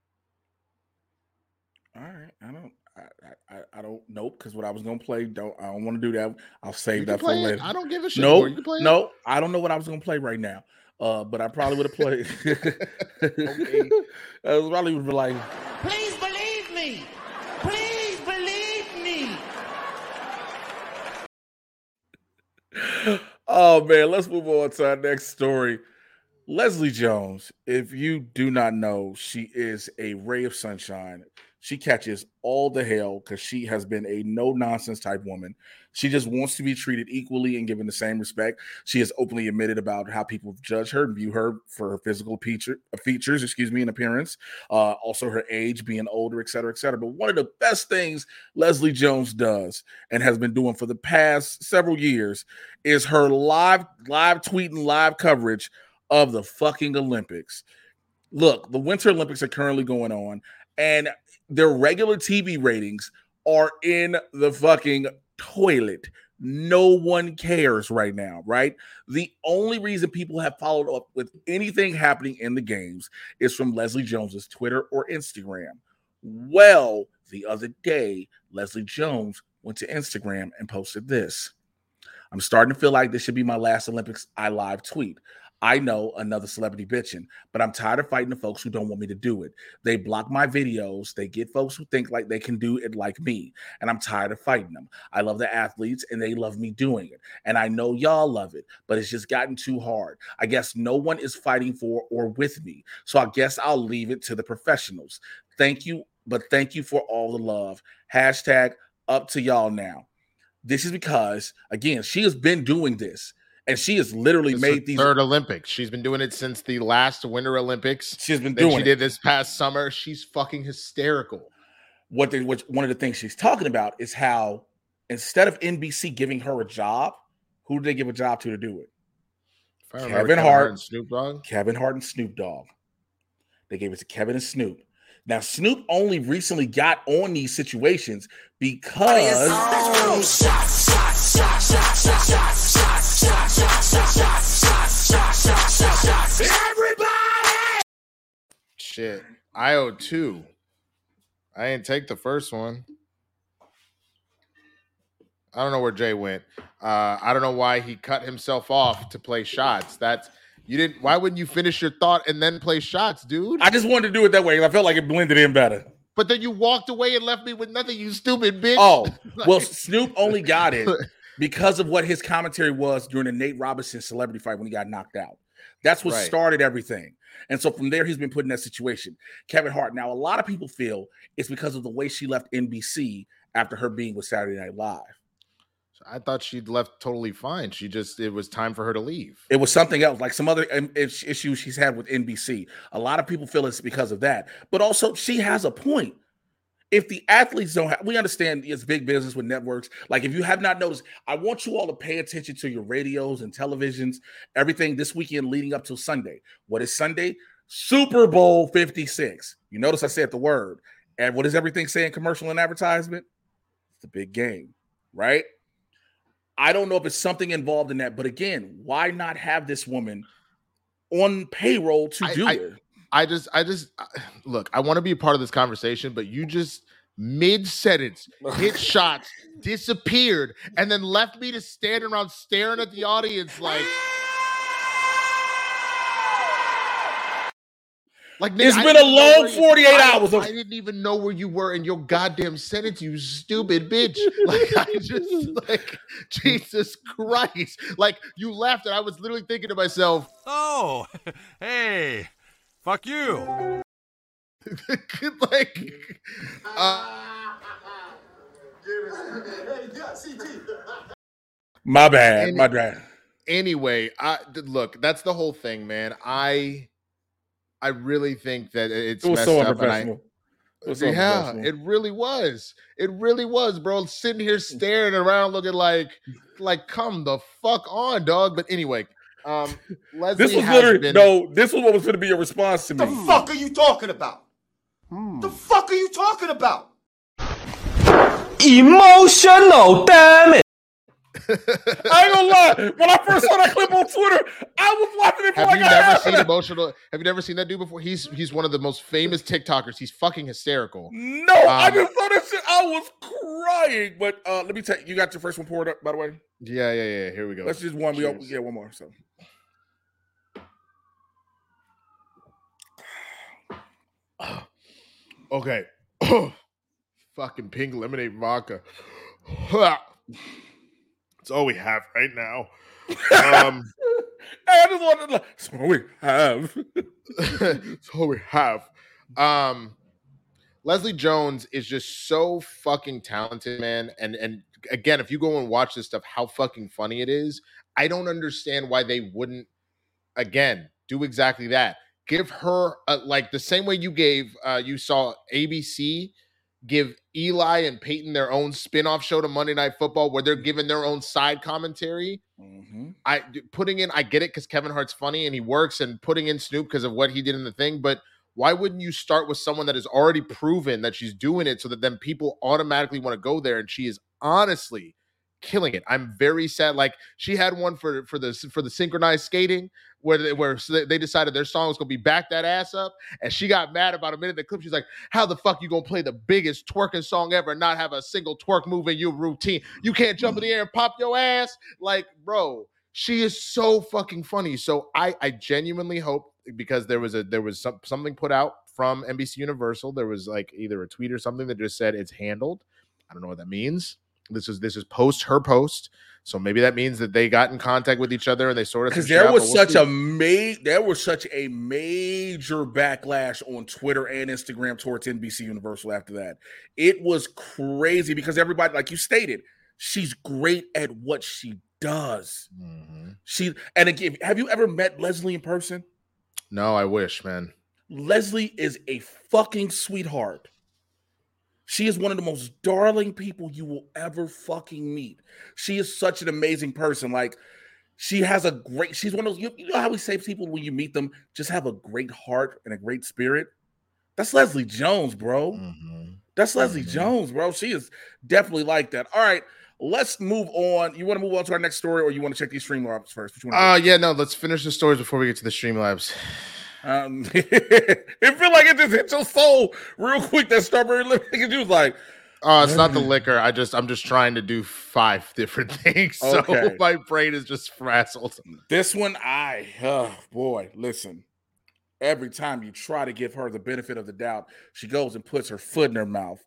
All right, I don't, I, I, I don't. Nope, because what I was gonna play, don't, I don't want to do that. I'll save that for later. It. I don't give a shit. No, you can play no, it. I don't know what I was gonna play right now. Uh, but I probably would have played. Okay, I was probably would be like, please believe me, please believe me. Oh man, let's move on to our next story. Leslie Jones, if you do not know, she is a ray of sunshine. She catches all the hell because she has been a no-nonsense type woman. She just wants to be treated equally and given the same respect. She has openly admitted about how people judge her and view her for her physical feature, features, excuse me, and appearance, uh, also her age, being older, et cetera, et cetera. But one of the best things Leslie Jones does and has been doing for the past several years is her live, live tweeting, live coverage of the fucking Olympics. Look, the Winter Olympics are currently going on, and their regular T V ratings are in the fucking toilet No one cares right now, right? The only reason people have followed up with anything happening in the games is from Leslie Jones's Twitter or Instagram. Well, the other day, Leslie Jones went to Instagram and posted this. I'm starting to feel like this should be my last Olympics I live tweet. I know, another celebrity bitching, but I'm tired of fighting the folks who don't want me to do it. They block my videos. They get folks who think like they can do it like me, and I'm tired of fighting them. I love the athletes, and they love me doing it, and I know y'all love it, but it's just gotten too hard. I guess no one is fighting for or with me, so I guess I'll leave it to the professionals. Thank you, but thank you for all the love. Hashtag up to y'all now. This is because, again, she has been doing this. And she has literally this made these third Olympics. She's been doing it since the last Winter Olympics. She's been then doing she it. did this past summer. She's fucking hysterical. What, they, what one of the things she's talking about is how instead of N B C giving her a job, who did they give a job to to do it? Kevin, Kevin Hart, Hart and Snoop Dogg. Kevin Hart and Snoop Dogg. They gave it to Kevin and Snoop. Now, Snoop only recently got on these situations because Everybody! Shit. I O two. I didn't take the first one. I don't know where Jay went. Uh, I don't know why he cut himself off to play shots. That's you didn't. Why wouldn't you finish your thought and then play shots, dude? I just wanted to do it that way because I felt like it blended in better. But then you walked away and left me with nothing, you stupid bitch. Oh, Like- well, Snoop only got it because of what his commentary was during the Nate Robinson celebrity fight when he got knocked out. That's what Right. started everything. And so from there, he's been put in that situation. Kevin Hart. Now, a lot of people feel it's because of the way she left N B C after her being with Saturday Night Live. I thought she'd left totally fine. She just, it was time for her to leave. It was something else, like some other um, is- issues she's had with N B C. A lot of people feel it's because of that. But also, she has a point. If the athletes don't have, we understand it's big business with networks. Like if you have not noticed, I want you all to pay attention to your radios and televisions, everything this weekend leading up till Sunday. What is Sunday? Super Bowl fifty-six. You notice I said the word. And what does everything say in commercial and advertisement? It's the big game, right? I don't know if it's something involved in that, but again, why not have this woman on payroll to I- do I- it? I just, I just, look, I want to be a part of this conversation, but you just mid sentence hit shots, disappeared, and then left me to stand around staring at the audience like, like nigga, It's I been didn't a know long where you- forty-eight I- hours of- I didn't even know where you were in your goddamn sentence, you stupid bitch. Like, I just, like, Jesus Christ. Like, you left, and I was literally thinking to myself, Oh, hey, fuck you. like, uh, My bad, Any- my bad. Anyway, I th- look, that's the whole thing, man. I I really think that it's It was messed so up. And I, unprofessional. It was so yeah, unprofessional. it really was. It really was, bro. Sitting here staring around, looking like, like, come the fuck on, dog. But anyway, um, Leslie This was has literally been. no. This was what was going to be your response to me. The fuck are you talking about? The fuck are you talking about? Emotional, damn it. I ain't gonna lie. When I first saw that clip on Twitter, I was watching it. Have like you I never had- seen emotional? Have you never seen that dude before? He's he's one of the most famous TikTokers. He's fucking hysterical. No, I Um, just saw that shit. I was crying. But uh, let me tell you, you got your first one poured up, by the way. Yeah, yeah, yeah. Here we go. Let's just one. We all, Cheers. yeah, one more. So. Okay. Fucking pink lemonade vodka. It's all we have right now. Um, I just wanted to. That's what we have. That's all we have. Um, Leslie Jones is just so fucking talented, man. And and again, if you go and watch this stuff, how fucking funny it is. I don't understand why they wouldn't, again, do exactly that. Give her a, like the same way you gave, uh, you saw A B C give Eli and Peyton their own spin-off show to Monday Night Football where they're giving their own side commentary. Mm-hmm. I putting in, I get it because Kevin Hart's funny and he works, and putting in Snoop because of what he did in the thing. But why wouldn't you start with someone that has already proven that she's doing it so that then people automatically want to go there? And she is honestly killing it. I'm very sad. Like she had one for for the for the synchronized skating where they, where they decided their song was gonna be Back That Ass Up, and she got mad about a minute in the clip. She's like, "How the fuck you gonna play the biggest twerking song ever and not have a single twerk move in your routine? You can't jump in the air and pop your ass." Like, bro, she is so fucking funny. So I I genuinely hope, because there was a there was some, something put out from N B C Universal. There was like either a tweet or something that just said it's handled. I don't know what that means. This is this is post her post, so maybe that means that they got in contact with each other and they sorted. Because there was such a ma- there was such a major backlash on Twitter and Instagram towards N B C Universal after that. It was crazy because everybody, like you stated, she's great at what she does. Mm-hmm. She and again, have you ever met Leslie in person? No, I wish, man. Leslie is a fucking sweetheart. She is one of the most darling people you will ever fucking meet. She is such an amazing person. Like, she has a great, she's one of those, you, you know how we say people when you meet them just have a great heart and a great spirit? That's Leslie Jones, bro. Mm-hmm. That's Leslie mm-hmm. Jones, bro. She is definitely like that. All right, let's move on. You want to move on to our next story, or you want to check these Streamlabs first? Which one? Uh, yeah, no, let's finish the stories before we get to the Streamlabs. Um, it feel like it just hit your soul real quick. That strawberry liquor, you was like, oh, it's not the liquor. I just, I'm just trying to do five different things, so okay. my brain is just frazzled. This one, I, oh boy, listen. Every time you try to give her the benefit of the doubt, she goes and puts her foot in her mouth.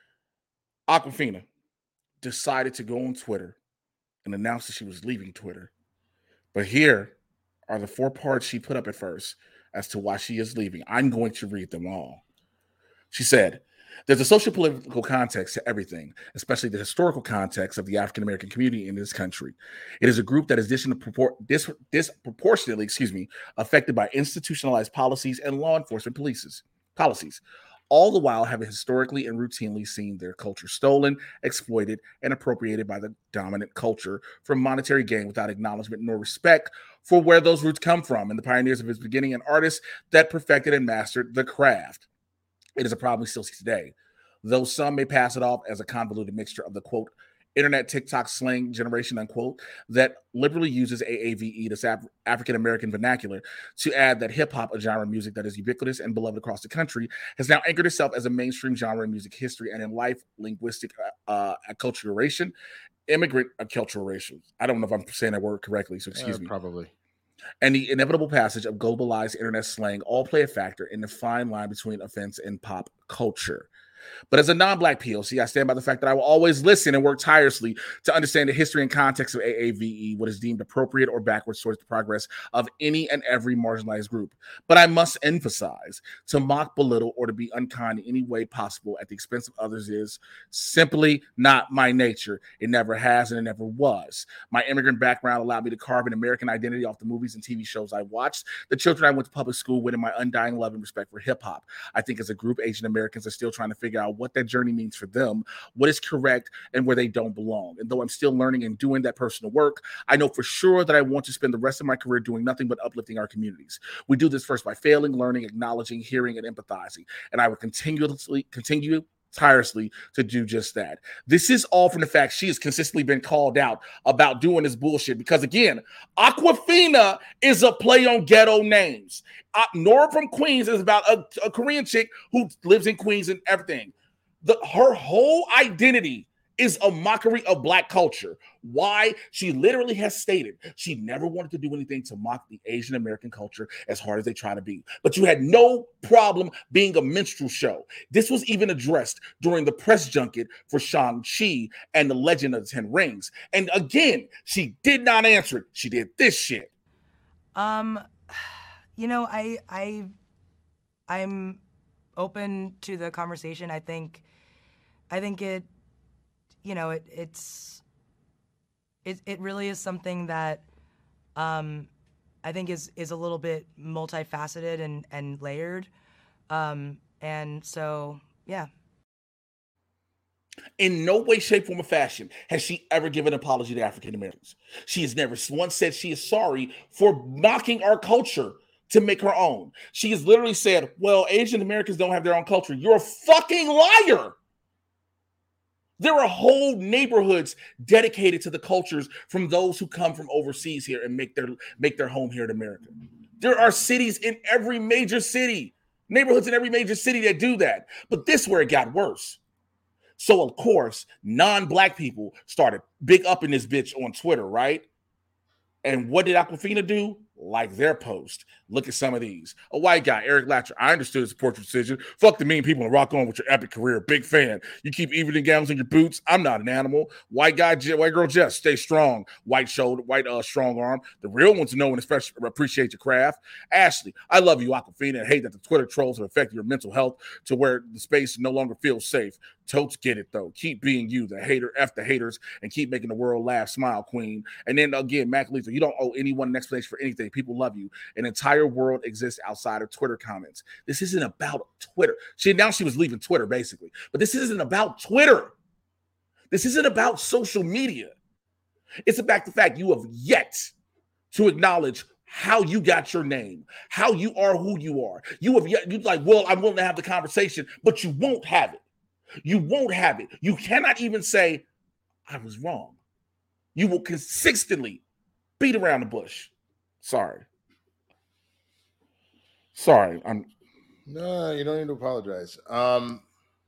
Awkwafina decided to go on Twitter and announce that she was leaving Twitter. But here are the four parts she put up at first as to why she is leaving. I'm going to read them all. She said, there's a social political context to everything, especially the historical context of the African American community in this country. It is a group that is dispropor- dis- disproportionately, excuse me, affected by institutionalized policies and law enforcement policies, policies, all the while having historically and routinely seen their culture stolen, exploited, and appropriated by the dominant culture for monetary gain without acknowledgement nor respect for where those roots come from and the pioneers of its beginning and artists that perfected and mastered the craft. It is a problem we still see today, though some may pass it off as a convoluted mixture of the, quote, internet TikTok slang generation, unquote, that liberally uses A A V E, this Af- African-American vernacular, to add that hip-hop, a genre of music that is ubiquitous and beloved across the country, has now anchored itself as a mainstream genre in music history and in life, linguistic uh, acculturation, immigrant acculturation. I don't know if I'm saying that word correctly, so excuse uh, me. Probably. And the inevitable passage of globalized internet slang all play a factor in the fine line between offense and pop culture. But as a non-Black P O C, I stand by the fact that I will always listen and work tirelessly to understand the history and context of A A V E, what is deemed appropriate or backwards towards the progress of any and every marginalized group. But I must emphasize, to mock, belittle, or to be unkind in any way possible at the expense of others is simply not my nature. It never has and it never was. My immigrant background allowed me to carve an American identity off the movies and T V shows I watched, the children I went to public school with, and my undying love and respect for hip-hop. I think as a group, Asian Americans are still trying to figure out what that journey means for them, what is correct, and where they don't belong. And though I'm still learning and doing that personal work, I know for sure that I want to spend the rest of my career doing nothing but uplifting our communities. We do this first by failing, learning, acknowledging, hearing, and empathizing. And I will continuously continue tirelessly to do just that. This is all from the fact she has consistently been called out about doing this bullshit because, again, Awkwafina is a play on ghetto names. Uh, Nora from Queens is about a, a Korean chick who lives in Queens and everything. The, her whole identity is a mockery of Black culture. Why? She literally has stated she never wanted to do anything to mock the Asian American culture as hard as they try to be. But you had no problem being a minstrel show. This was even addressed during the press junket for Shang-Chi and the Legend of the Ten Rings. And again, she did not answer it. She did this shit. Um, you know, I, I, I'm open to the conversation. I think, I think it, you know, it, it's, it, it really is something that um, I think is, is a little bit multifaceted and, and layered. Um, and so, yeah. In no way, shape, form, or fashion has she ever given an apology to African Americans. She has never once said she is sorry for mocking our culture to make her own. She has literally said, well, Asian Americans don't have their own culture. You're a fucking liar. There are whole neighborhoods dedicated to the cultures from those who come from overseas here and make their make their home here in America. There are cities in every major city, neighborhoods in every major city that do that. But this is where it got worse. So, of course, non-black people started big up in this bitch on Twitter, right? And what did Aquafina do? Like their post. Look at some of these. A white guy, Eric Latcher. I understood it's a portrait decision. Fuck the mean people and rock on with your epic career. Big fan. You keep evening gowns in your boots. I'm not an animal. White guy, white girl, Jess. Stay strong. White shoulder, white uh, strong arm. The real ones to know and especially appreciate your craft. Ashley, I love you, Aquafina, and hate that the Twitter trolls have affected your mental health to where the space no longer feels safe. Totes get it though. Keep being you, the hater, F the haters, and keep making the world laugh. Smile, queen. And then again, Mac Lethal, you don't owe anyone an explanation for anything. People love you. An entire world exists outside of Twitter comments. This isn't about Twitter. She announced she was leaving Twitter, basically. But this isn't about Twitter. This isn't about social media. It's about the fact you have yet to acknowledge how you got your name, how you are who you are. You have yet, you're like, well, I'm willing to have the conversation, but you won't have it. You won't have it. You cannot even say, I was wrong. You will consistently beat around the bush. Sorry. Sorry. I'm No, you don't need to apologize. Um,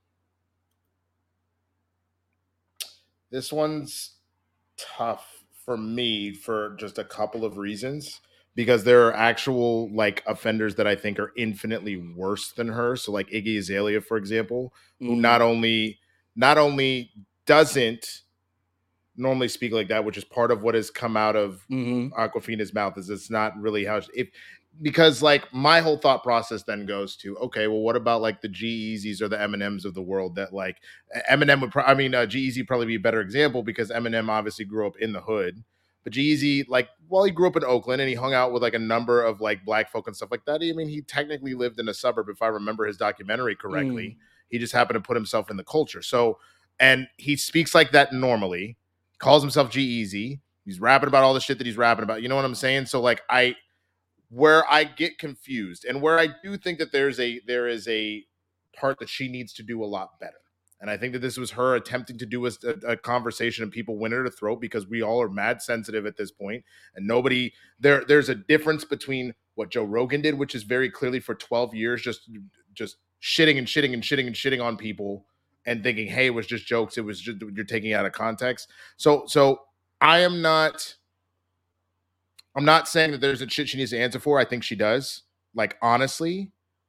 this one's tough for me for just a couple of reasons. Because there are actual like offenders that I think are infinitely worse than her. So like Iggy Azalea, for example, mm-hmm. who not only not only doesn't normally speak like that, which is part of what has come out of mm-hmm. Aquafina's mouth, is it's not really how she, if because like my whole thought process then goes to, okay, well, what about like the G-Eazys or the Eminems of the world that like Eminem would, pro- I mean, uh, G-Eazy probably be a better example because Eminem obviously grew up in the hood. But G-Eazy, like, well, he grew up in Oakland and he hung out with like a number of like black folk and stuff like that. I mean, he technically lived in a suburb, if I remember his documentary correctly. Mm. He just happened to put himself in the culture. So, and he speaks like that normally, calls himself G-Eazy. He's rapping about all the shit that he's rapping about. You know what I'm saying? So, like, I, where I get confused and where I do think that there's a, there is a part that she needs to do a lot better. And I think that this was her attempting to do a, a conversation and people win her to throat because we all are mad sensitive at this point. And nobody there. There's a difference between what Joe Rogan did, which is very clearly for twelve years, just just shitting and shitting and shitting and shitting on people and thinking, hey, it was just jokes. It was just you're taking it out of context. So so I am not. I'm not saying that there's a shit she needs to answer for. I think she does. Like, honestly.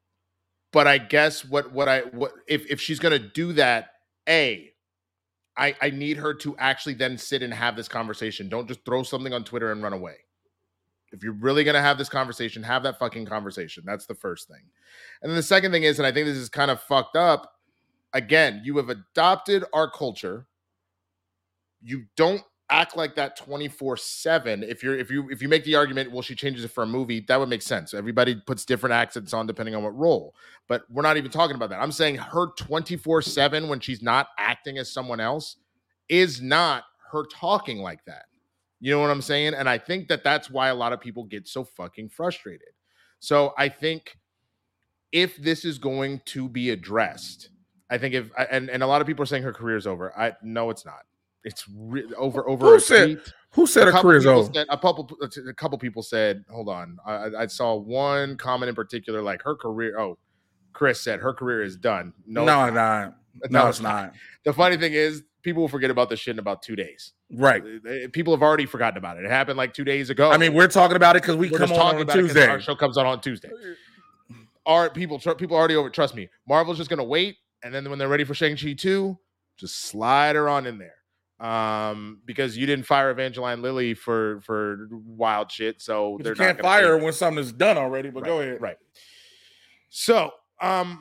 But I guess what what I what if if she's gonna do that, a, I I need her to actually then sit and have this conversation. Don't just throw something on Twitter and run away. If you're really gonna have this conversation, have that fucking conversation. That's the first thing. And then the second thing is, and I think this is kind of fucked up. Again, you have adopted our culture. You don't act like that twenty-four seven. If you're if you if you make the argument, well, she changes it for a movie, that would make sense. Everybody puts different accents on depending on what role. But we're not even talking about that. I'm saying her twenty-four seven when she's not acting as someone else is not her talking like that. You know what I'm saying? And I think that that's why a lot of people get so fucking frustrated. So I think if this is going to be addressed, I think if and, and a lot of people are saying her career's over. I no, it's not. It's re- over over. Who a said? tweet. Who said a her career's over? Said, a couple, a couple people said, "Hold on." I, I saw one comment in particular, like her career. Oh, Chris said her career is done. No, no, it's not. not. No, no, it's not. not. The funny thing is, people will forget about this shit in about two days. Right. People have already forgotten about it. It happened like two days ago. I mean, we're talking about it because we we're come on on Tuesday. Our show comes out on Tuesday. Our people, people already over. Trust me, Marvel's just gonna wait, and then when they're ready for Shang-Chi two, just slide her on in there. Um, because you didn't fire Evangeline Lilly for for wild shit, so you can't fire her when something's done already. But right, go ahead. Right. So, um,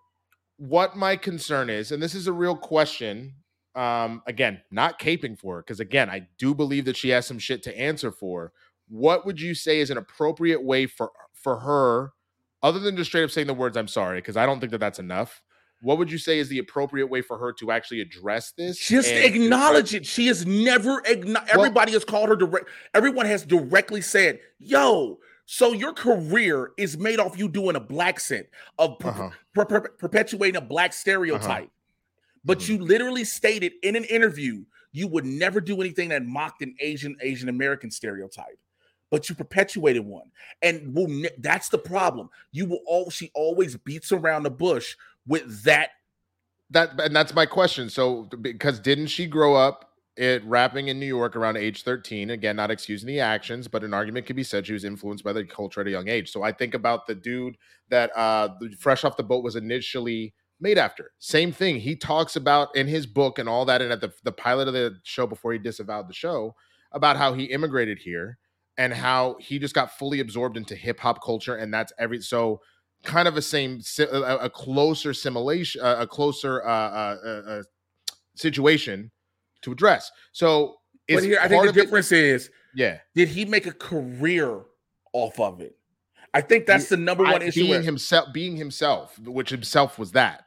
what my concern is, and this is a real question. Um, again, not caping for her, because again, I do believe that she has some shit to answer for. What would you say is an appropriate way for for her, other than just straight up saying the words "I'm sorry"? Because I don't think that that's enough. What would you say is the appropriate way for her to actually address this? Just acknowledge it. She has never acknowledged. Well, everybody has called her direct. Everyone has directly said, "Yo, so your career is made off you doing a black scent of per- uh-huh. per- per- perpetuating a black stereotype." Uh-huh. but Mm-hmm. you literally stated in an interview you would never do anything that mocked an Asian Asian American stereotype, but you perpetuated one, and will ne- that's the problem. You will all she always beats around the bush with that. That and that's my question. So, because didn't she grow up it rapping in New York around age thirteen? Again, not excusing the actions, but an argument could be said she was influenced by the culture at a young age. So I think about the dude that uh Fresh Off the Boat was initially made after. Same thing. He talks about in his book and all that, and at the, the pilot of the show before he disavowed the show, about how he immigrated here and how he just got fully absorbed into hip hop culture, and that's every so kind of a same a, a closer simulation, a closer uh, uh, uh, uh, situation to address. So, But here, I think the difference it, is, yeah, did he make a career off of it? I think that's the number one I, issue. Being where, himself, being himself, which himself was that.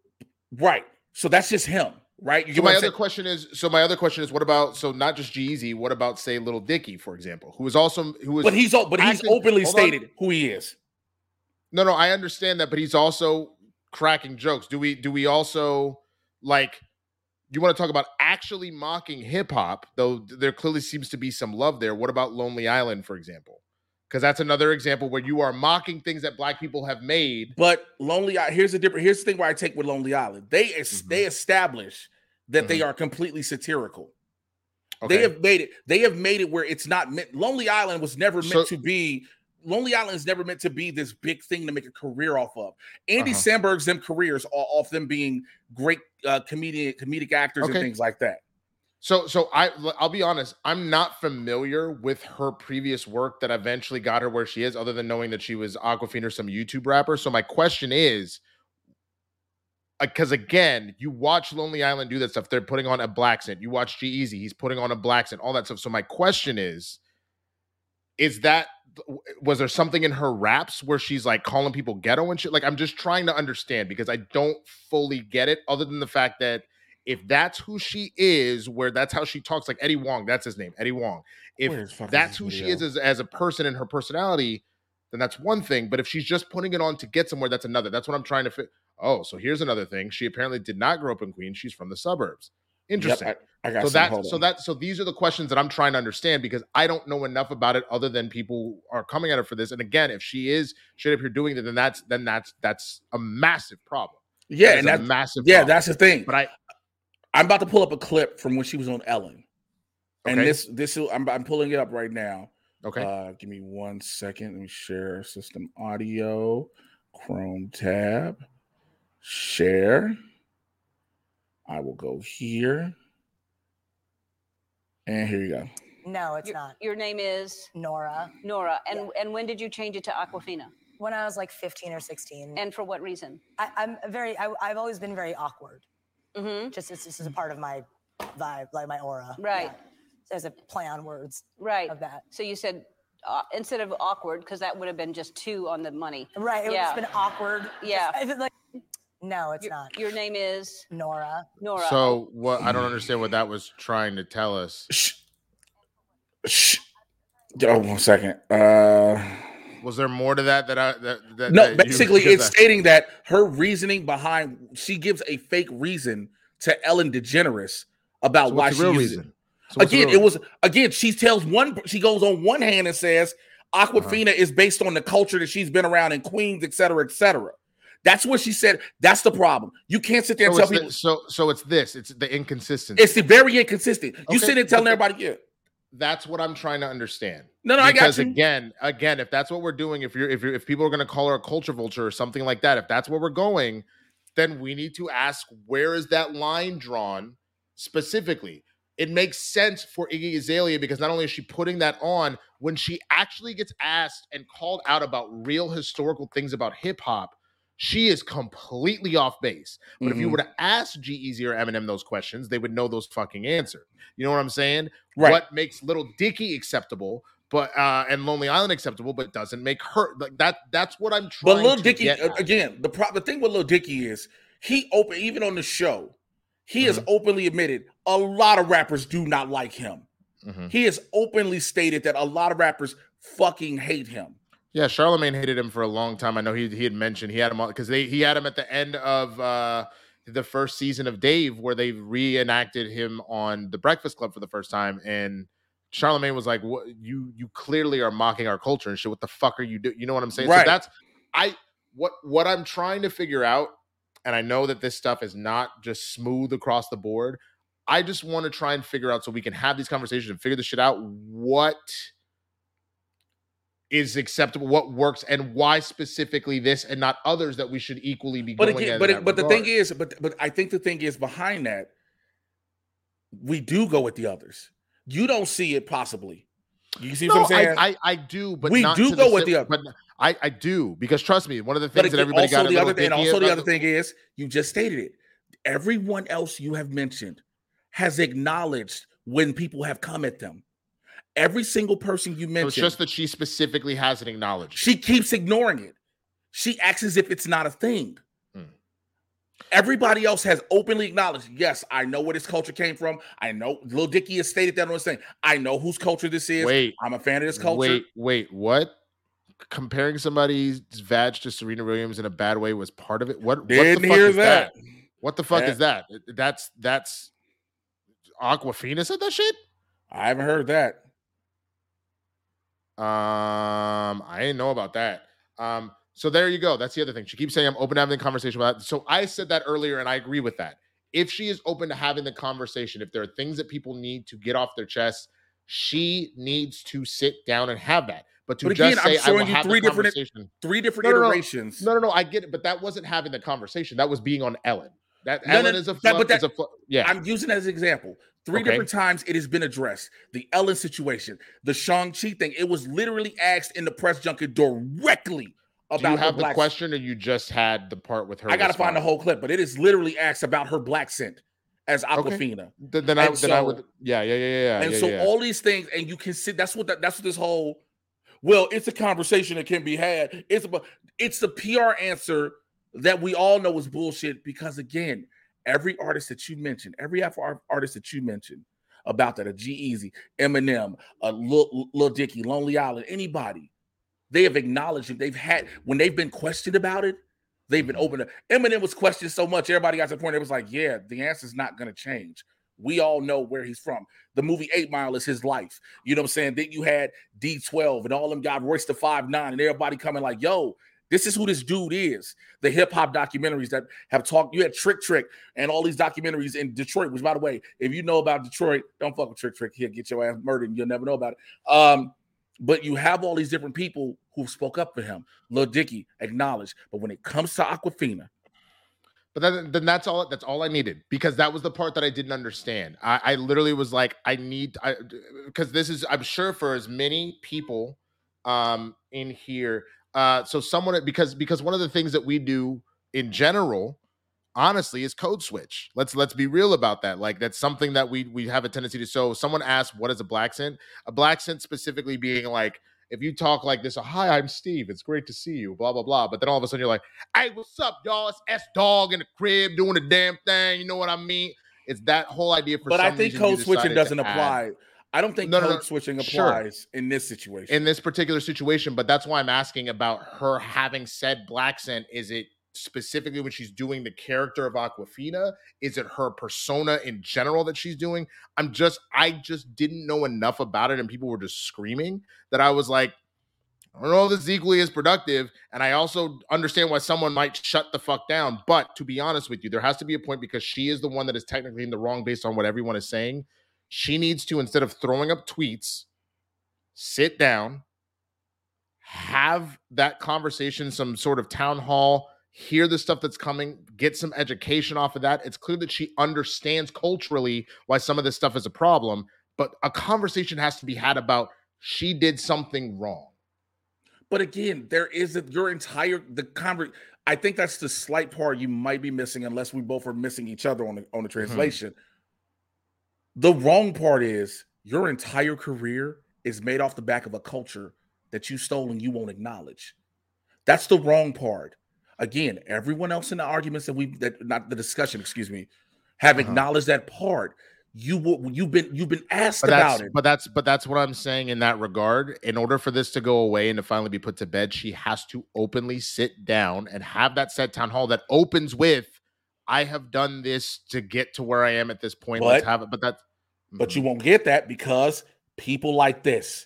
Right. So that's just him, right? You so my other saying? question is, so my other question is, what about, so not just G-Eazy, what about, say, Lil Dicky, for example, who is also, who was, but he's, but he's acting, openly stated on. who he is. No, no, I understand that, but he's also cracking jokes. Do we, do we also, like, you want to talk about actually mocking hip hop, though there clearly seems to be some love there. What about Lonely Island, for example? Because that's another example where you are mocking things that black people have made. But Lonely Island, here's the different. Here's the thing where I take with Lonely Island. They mm-hmm. they establish that mm-hmm. they are completely satirical. Okay. They have made it. They have made it where it's not meant. Lonely Island was never meant so, to be. Lonely Island is never meant to be this big thing to make a career off of. Andy uh-huh. Samberg's them careers are off them being great uh, comedian comedic actors okay. and things like that. So, so I, I'll be honest. I'm not familiar with her previous work that eventually got her where she is, other than knowing that she was Aquafina, some YouTube rapper. So my question is, because uh, again, you watch Lonely Island do that stuff. They're putting on a black accent. You watch G-Eazy, he's putting on a black accent, all that stuff. So my question is, is that, was there something in her raps where she's like calling people ghetto and shit? Like, I'm just trying to understand because I don't fully get it, other than the fact that if that's who she is, where that's how she talks, like Eddie Wong, that's his name, Eddie Wong. If that's who she is as, as a person and her personality, then that's one thing. But if she's just putting it on to get somewhere, that's another. That's what I'm trying to fit. Oh, so here's another thing. She apparently did not grow up in Queens. She's from the suburbs. Interesting. Yep, I, I got so that so that so these are the questions that I'm trying to understand because I don't know enough about it other than people are coming at her for this. And again, if she is straight up here doing it, then that's then that's that's a massive problem. Yeah, that and that's massive. Yeah, problem. that's the thing. But I. I'm about to pull up a clip from when she was on Ellen, and okay. this this I'm I'm pulling it up right now. Okay, uh, give me one second. Let me share system audio, Chrome tab, share. I will go here, and here you go. No, it's your, not. Your name is Nora. Nora, and yeah. and when did you change it to Aquafina? When I was like fifteen or sixteen. And for what reason? I, I'm very. I, I've always been very awkward. Mm-hmm. Just it's, this is a part of my vibe, like my aura. Right. Yeah. There's a play on words. Right. Of that. So you said uh, instead of awkward, because that would have been just two on the money. Right. It yeah. would have been awkward. Yeah. Just, like, no, it's your, not. Your name is Nora. Nora. So what? I don't understand what that was trying to tell us. Shh. Shh. Oh, one second. Uh. Was there more to that that I that, that no? that basically, you, it's I, stating that her reasoning behind she gives a fake reason to Ellen DeGeneres about so why she uses it. So again, it was again. She tells one. She goes on one hand and says Aquafina uh-huh. is based on the culture that she's been around in Queens, et cetera, et cetera. That's what she said. That's the problem. You can't sit there so and tell the, people. So, so it's this. It's the inconsistency. It's the very inconsistent. You okay. sit there telling everybody, yeah. That's what I'm trying to understand. No, no, because I got you. again, again, if that's what we're doing, if you're, if you're, if people are going to call her a culture vulture or something like that, if that's where we're going, then we need to ask where is that line drawn specifically. It makes sense for Iggy Azalea because not only is she putting that on, when she actually gets asked and called out about real historical things about hip hop, she is completely off base. But mm-hmm. if you were to ask G-Eazy or Eminem those questions, they would know those fucking answers. You know what I'm saying? Right. What makes Lil Dicky acceptable, but uh, and Lonely Island acceptable, but doesn't make her like that. That's what I'm trying. But Lil to Dicky get at. again. The pro- the thing with Lil Dicky is he open even on the show. He mm-hmm. has openly admitted a lot of rappers do not like him. Mm-hmm. He has openly stated that a lot of rappers fucking hate him. Yeah, Charlemagne hated him for a long time. I know he he had mentioned he had him because they he had him at the end of uh, the first season of Dave where they reenacted him on The Breakfast Club for the first time, and Charlamagne was like, "What you you clearly are mocking our culture and shit. What the fuck are you doing?" You know what I'm saying? Right. So that's I what what I'm trying to figure out, and I know that this stuff is not just smooth across the board. I just want to try and figure out so we can have these conversations and figure this shit out. What is acceptable, what works, and why specifically this and not others that we should equally be But going again, at but in it, that but the regard. thing is, but but I think the thing is behind that, we do go with the others. You don't see it possibly. You see what No, I'm saying? I, I I do, but we not do to go the with sim- the other. But I I do because trust me, one of the But things that again, everybody also got a the little other, and dicky also the about- other thing is, you just stated it. Everyone else you have mentioned has acknowledged when people have come at them. Every single person you So mentioned, it's just that she specifically hasn't acknowledged. she keeps ignoring it. She acts as if it's not a thing. Hmm. Everybody else has openly acknowledged, yes, I know where this culture came from. I know Lil Dicky has stated that on his thing. I know whose culture this is. Wait, I'm a fan of this culture. Wait, wait, what? Comparing somebody's vag to Serena Williams in a bad way was part of it. What? What Didn't the fuck hear is that? that. What the fuck Yeah. is that? That's that's Aquafina said that shit. I haven't heard that. Um, I didn't know about that. Um, so there you go. That's the other thing. She keeps saying I'm open to having the conversation about that. So I said that earlier, and I agree with that. If she is open to having the conversation, if there are things that people need to get off their chest, she needs to sit down and have that. But to But again, just I'm say I showing will you have three the different- conversation. Three different No, no, no. iterations. No, no, no. I get it, but that wasn't having the conversation. That was being on Ellen. That No, Ellen no, is a that- fluff, but that- is a fluff. Yeah, I'm using that as an example. Three Okay. different times it has been addressed. The Ellen situation, the Shang-Chi thing, it was literally asked in the press junket directly about Do you her have the black question, or you just had the part with her? I got to find the responding? whole clip, but it is literally asked about her black scent as Okay. Aquafina. Then, then I, And then I so- would, yeah, yeah, yeah, yeah. and yeah, so yeah. all these things, and you can see that's what that, that's what this whole. Well, it's a conversation that can be had. It's about it's the P R answer that we all know is bullshit because again, every artist that you mentioned, every Afro artist that you mentioned about that, a G-Eazy, Eminem, a Lil, Lil Dicky, Lonely Island, anybody, they have acknowledged it. They've had when they've been questioned about it, they've been open to. Eminem was questioned so much, everybody got to the point it was like, yeah, the answer's not going to change. We all know where he's from. The movie Eight Mile is his life. You know what I'm saying? Then you had D twelve and all them got Royce the five nine and everybody coming like, yo, this is who this dude is. The hip hop documentaries that have talked, you had Trick Trick and all these documentaries in Detroit, which by the way, if you know about Detroit, don't fuck with Trick Trick. He'll get your ass murdered and you'll never know about it. Um, but you have all these different people who spoke up for him. Lil Dicky acknowledged. But when it comes to Aquafina, But then, then that's all. That's all I needed because that was the part that I didn't understand. I, I literally was like, I need, I because this is, I'm sure for as many people um, in here. Uh, so someone because because one of the things that we do in general, honestly, is code switch. Let's let's be real about that. Like that's something that we we have a tendency to. So someone asked, "What is a black scent?" A black scent specifically being like. If you talk like this, hi, I'm Steve. It's great to see you, blah, blah, blah. But then all of a sudden you're like, hey, what's up, y'all? It's S-Dog in the crib doing the damn thing. You know what I mean? It's that whole idea for but some I think reason you code switching decided doesn't to add. apply. I don't think No, no, code no. switching Sure. applies in this situation. In this particular situation, but that's why I'm asking about her having said black scent. Is it specifically when she's doing the character of Aquafina? Is it her persona in general that she's doing? I'm just, I just didn't know enough about it and people were just screaming that I was like, I don't know if this is equally as productive. And I also understand why someone might shut the fuck down. But to be honest with you, there has to be a point because she is the one that is technically in the wrong based on what everyone is saying. She needs to, instead of throwing up tweets, sit down, have that conversation, some sort of town hall, hear the stuff that's coming, get some education off of that. It's clear that she understands culturally why some of this stuff is a problem. But a conversation has to be had about she did something wrong. But again, there is a, your entire the conver- I think that's the slight part you might be missing, unless we both are missing each other on the on the translation. Mm-hmm. The wrong part is your entire career is made off the back of a culture that you stole and you won't acknowledge. That's the wrong part. Again, everyone else in the arguments that we that not the discussion, excuse me, have uh-huh. acknowledged that part. You will you've been you've been asked but about it. But that's but that's what I'm saying in that regard. In order for this to go away and to finally be put to bed, she has to openly sit down and have that set town hall that opens with, I have done this to get to where I am at this point. But, Let's have it. But that's but you won't get that because people like this.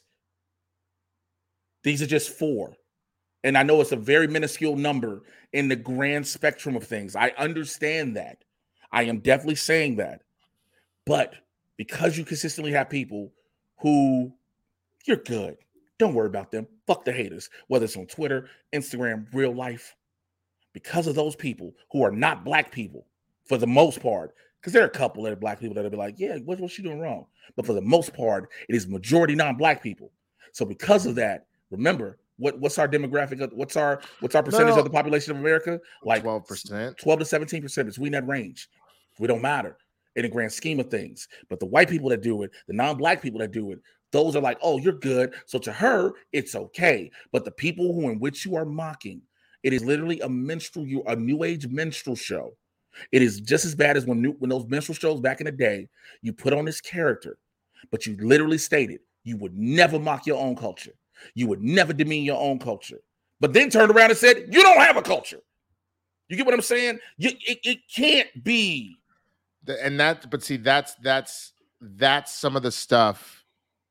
These are just four. And I know it's a very minuscule number in the grand spectrum of things. I understand that. I am definitely saying that. But because you consistently have people who you're good, don't worry about them. Fuck the haters, whether it's on Twitter, Instagram, real life. Because of those people who are not black people, for the most part, because there are a couple that are black people that'll be like, yeah, what, what's she doing wrong? But for the most part, it is majority non-black people. So because of that, remember, what, what's our demographic? Of, what's our what's our percentage no. of the population of America? Like twelve percent, twelve to seventeen percent. It's we in that range. We don't matter in the grand scheme of things. But the white people that do it, the non-black people that do it, those are like, oh, you're good. So to her, it's okay. But the people who in which you are mocking, it is literally a minstrel, you a new age minstrel show. It is just as bad as when new, when those minstrel shows back in the day, you put on this character, but you literally stated you would never mock your own culture. You would never demean your own culture. But then turned around and said, you don't have a culture. You get what I'm saying? You, it, it can't be. And that, but see, that's that's that's some of the stuff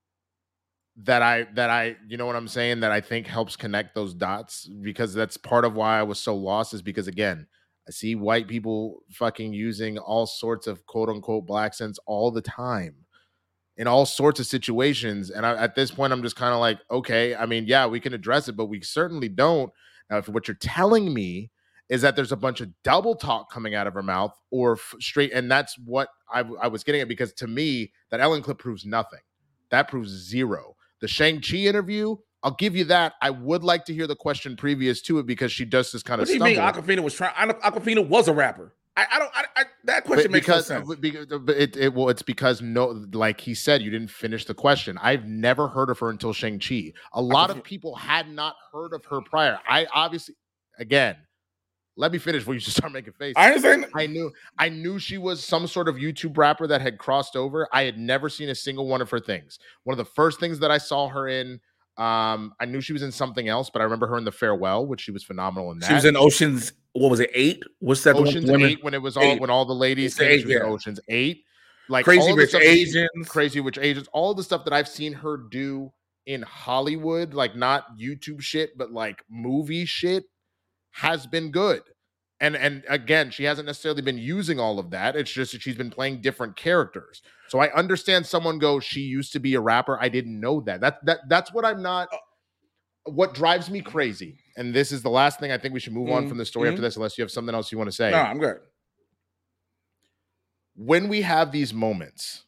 that I that I you know what I'm saying, that I think helps connect those dots, because that's part of why I was so lost, is because again, I see white people fucking using all sorts of quote unquote black sense all the time in all sorts of situations, and I, at this point I'm just kind of like, okay, I mean, yeah, we can address it, but we certainly don't. Now, if what you're telling me is that there's a bunch of double talk coming out of her mouth or f- straight, and that's what I, I was getting at, because to me that Ellen clip proves nothing. That proves zero. The Shang-Chi interview, I'll give you that. I would like to hear the question previous to it, because she does this kind What of do you stumble. mean Awkwafina was trying? Awkwafina was a rapper. I, I don't. I, I, that question But makes because, no sense. because it, it well, it's because no, like he said, you didn't finish the question. I've never heard of her until Shang-Chi. A lot of people had not heard of her prior. I obviously, again, let me finish before you just start making faces. I understand. I knew, I knew she was some sort of YouTube rapper that had crossed over. I had never seen a single one of her things. One of the first things that I saw her in, um, I knew she was in something else, but I remember her in The Farewell, which she was phenomenal in that. She was in Ocean's. What was it? Eight? What's that? Ocean's women? Eight, when it was all Eight. when all the ladies It's came. eight, She was in yeah. Ocean's Eight. Like Crazy all of the Rich stuff that she- Asians. Crazy Rich Asians, all the stuff that I've seen her do in Hollywood, like not YouTube shit, but like movie shit, has been good. And and again, she hasn't necessarily been using all of that. It's just that she's been playing different characters. So I understand someone go, she used to be a rapper. I didn't know that. That that that's what I'm not. What drives me crazy, and this is the last thing I think we should move on Mm, from the story mm. after this, unless you have something else you want to say. No, I'm good. When we have these moments,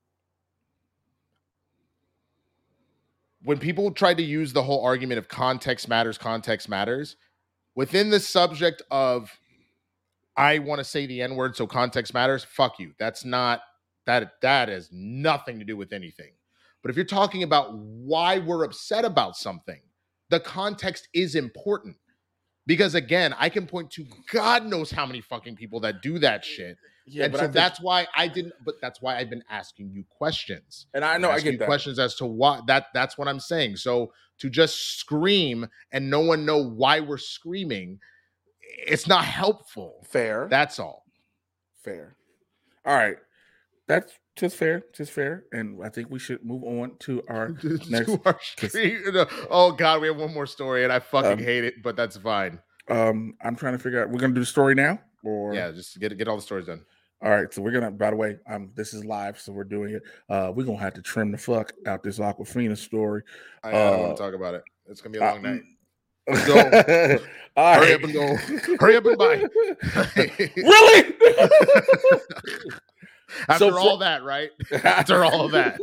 when people try to use the whole argument of context matters, context matters, within the subject of, I want to say the N-word, so context matters, fuck you. That's not, that, that has nothing to do with anything. But if you're talking about why we're upset about something, the context is important. Because again, I can point to God knows how many fucking people that do that shit. Yeah, and but so I think- that's why I didn't, but that's why I've been asking you questions. And I know, I Asking get you that. questions as to why that that's what I'm saying. So to just scream and no one know why we're screaming, it's not helpful. Fair. That's all. Fair. All right. That's just fair. Just fair. And I think we should move on to our next. To our stream. Oh God, we have one more story, and I fucking Um, hate it, but that's fine. Um, I'm trying to figure out. We're gonna do the story now, or Yeah, just get get all the stories done. All right, so we're gonna. By the way, um, this is live, so we're doing it. Uh, we're gonna have to trim the fuck out this Awkwafina story. I, I don't Uh, want to talk about it. It's gonna be a long uh, night. Let's go. All Hurry right. up and go. Hurry up and bye. Really? After So all for- that, right? After all of that.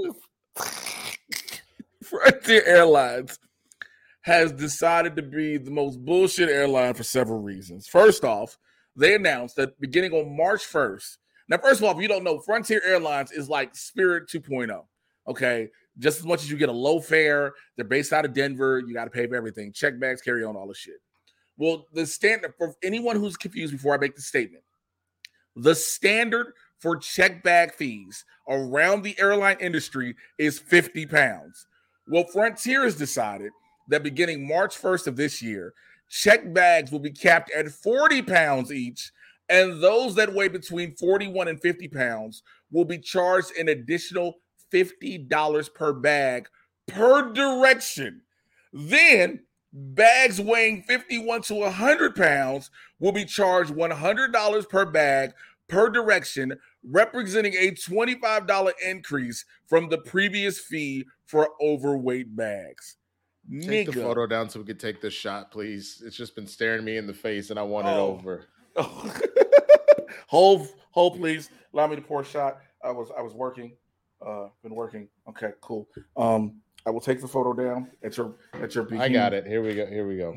Frontier Airlines has decided to be the most bullshit airline for several reasons. First off, they announced that beginning on March first. Now, first of all, if you don't know, Frontier Airlines is like Spirit two point oh. Okay, just as much as you get a low fare, they're based out of Denver. You got to pay for everything, check bags, carry on, all the shit. Well, the standard for anyone who's confused before I make the statement, the standard for check bag fees around the airline industry is fifty pounds. Well, Frontier has decided that beginning March first of this year, check bags will be capped at forty pounds each And those that weigh between forty-one and fifty pounds will be charged an additional fifty dollars per bag per direction. Then bags weighing fifty-one to one hundred pounds will be charged one hundred dollars per bag per direction, representing a twenty-five dollars increase from the previous fee for overweight bags. Take Nigga. the photo down so we can take this shot, please. It's just been staring me in the face, and I want it Oh. over. hold, hold, please. Allow me to pour a shot. I was, I was working. Uh, been working. Okay, cool. Um, I will take the photo down at your, at your. I got it. Here we go. Here we go.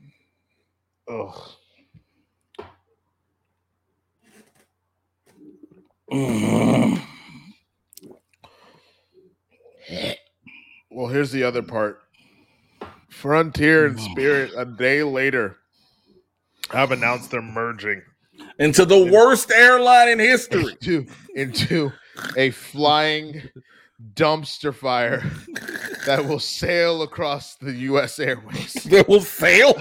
Ugh. Well, here's the other part. Frontier and Spirit, a day later, have announced they're merging into the worst airline in history, into, into a flying dumpster fire that will sail across the U S airways. That will sail?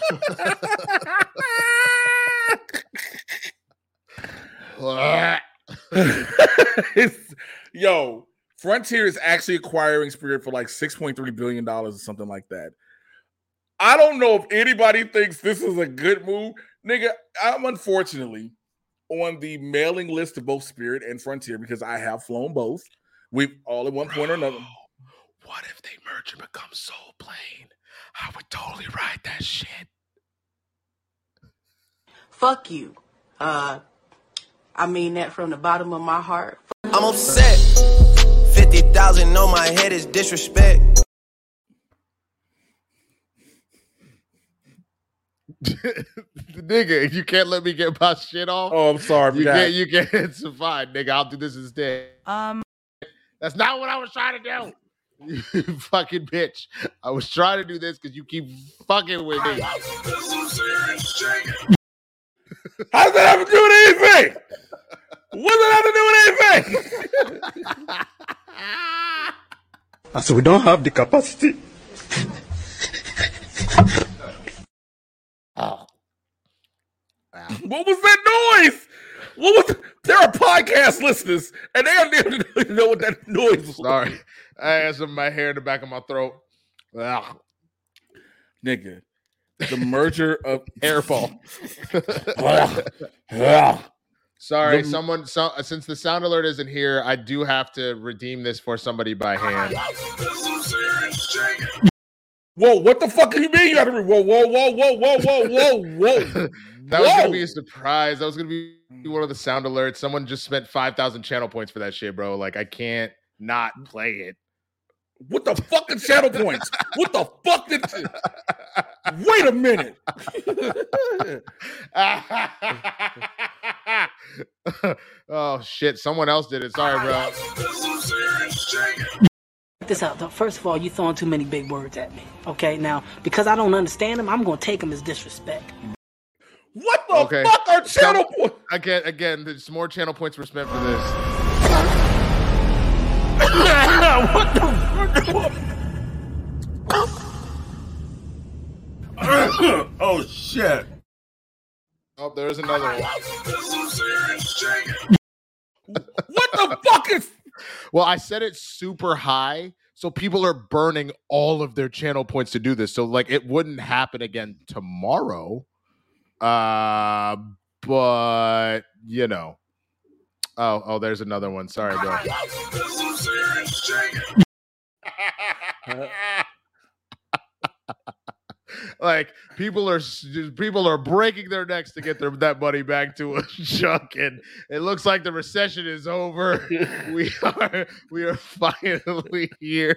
Yo, Frontier is actually acquiring Spirit for like six point three billion dollars or something like that. I don't know if anybody thinks this is a good move. Nigga, I'm unfortunately on the mailing list of both Spirit and Frontier because I have flown both. We've all at one point or another. What if they merge and become Soul Plane? I would totally ride that shit. Fuck you. Uh, I mean that from the bottom of my heart. I'm upset. fifty thousand on my head is disrespect. Nigga, you can't let me get my shit off. Oh, I'm sorry. You forgot. can't. You can't. It's fine, nigga. I'll do this instead. Um, That's not what I was trying to do. You fucking bitch. I was trying to do this because you keep fucking with me. How does that have to do with anything? What does that have to do with anything? So we don't have the capacity. Oh. What was that noise? What was? There are podcast listeners, and they don't even know what that noise was. Sorry, I had some of my hair in the back of my throat. Ugh. Nigga, the merger of hairball. Sorry, The- someone. So, since the sound alert isn't here, I do have to redeem this for somebody by hand. Whoa! What the fuck do you mean? You got to read? Whoa! Whoa! Whoa! Whoa! Whoa! Whoa! Whoa! Whoa! That was Whoa. gonna be a surprise. That was gonna be one of the sound alerts. Someone just spent five thousand channel points for that shit, bro. Like I can't not play it. What the fucking channel points? What the fuck did? Wait a minute. Oh shit! Someone else did it. Sorry, bro. Check this out, though. First of all, you throwing too many big words at me. Okay, now because I don't understand them, I'm gonna take them as disrespect. What the Okay. fuck are channel points? Again, again, there's more channel points were spent for this. What the? Oh shit! Oh, there's another one. What the fuck is? Well, I set it super high, so people are burning all of their channel points to do this. So, like, it wouldn't happen again tomorrow. Uh, but you know. Oh, oh, there's another one. Sorry, bro. Like people are people are breaking their necks to get their that money back to a chunk, and it looks like the recession is over. we are we are finally here.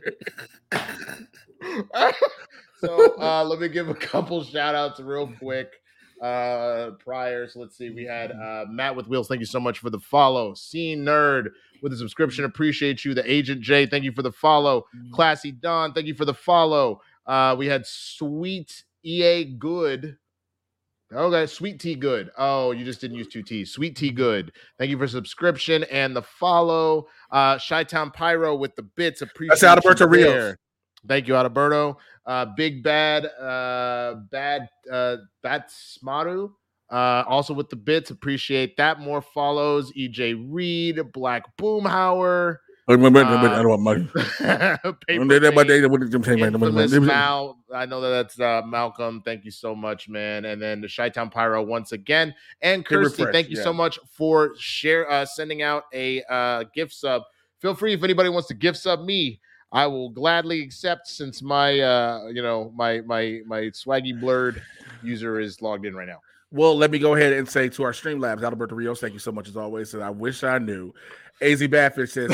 So uh, let me give a couple shout outs real quick. Uh, prior, so let's see. We had uh, Matt with Wheels. Thank you so much for the follow. Scene Nerd with a subscription. Appreciate you. The Agent J. Thank you for the follow. Classy Don. Thank you for the follow. Uh, we had Sweet E A Good. Okay, Sweet Tea Good. Oh, you just didn't use two T's. Sweet Tea Good. Thank you for subscription and the follow. Uh, Chi-Town Pyro with the bits. Appreciate That's Alberto you Rios. there. Thank you, Alberto. Uh, Big Bad, uh, Bad, uh, Batsmaru. Uh, also with the bits, appreciate that. More follows. E J Reed, Black Boomhauer. Wait, wait, wait, wait, I don't want money. Infamous Mal. I know that that's uh, Malcolm. Thank you so much, man. And then the Chi-Town Pyro once again. And Kirsty, refresh, thank you yeah. so much for share uh, sending out a uh, gift sub. Feel free if anybody wants to gift sub me. I will gladly accept since my uh, you know my my my swaggy blurred user is logged in right now. Well, let me go ahead and say to our Streamlabs, Alberto Rios, thank you so much as always. And I wish I knew. A Z Badfish says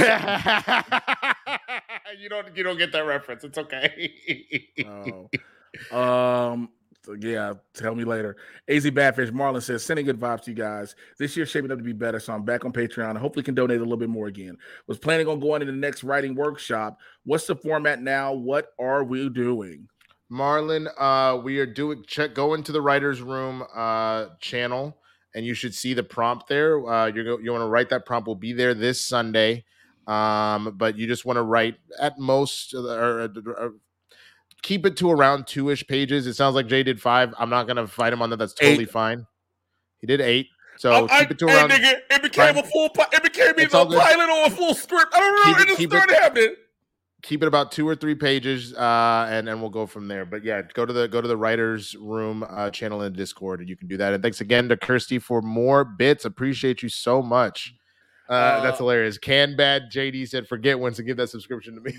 you don't you don't get that reference. It's okay. oh. Um so yeah, tell me later. A Z Badfish Marlon says, sending good vibes to you guys. This year's shaping up to be better, so I'm back on Patreon and hopefully can donate a little bit more again. Was planning on going to the next writing workshop. What's the format now? What are we doing? Marlon, uh, we are doing check go into the writer's room uh channel. And you should see the prompt there. Uh, you're go, you want to write that prompt. Will be there this Sunday, um, but you just want to write at most or, or, or keep it to around two-ish pages. It sounds like Jay did five. I'm not gonna fight him on that. That's totally eight. Fine. He did eight. So I, keep I, it to hey, around. Nigga, it became five. a full. It became It's either a all good. pilot or a full script. I don't know. Keep It it- just keep started it- happening. Keep it about two or three pages, uh, and and we'll go from there. But yeah, go to the go to the writers' room uh, channel in Discord, and you can do that. And thanks again to Kirsty for more bits. Appreciate you so much. Uh, Uh, that's hilarious. Can Bad J D said, "Forget when to give that subscription to me."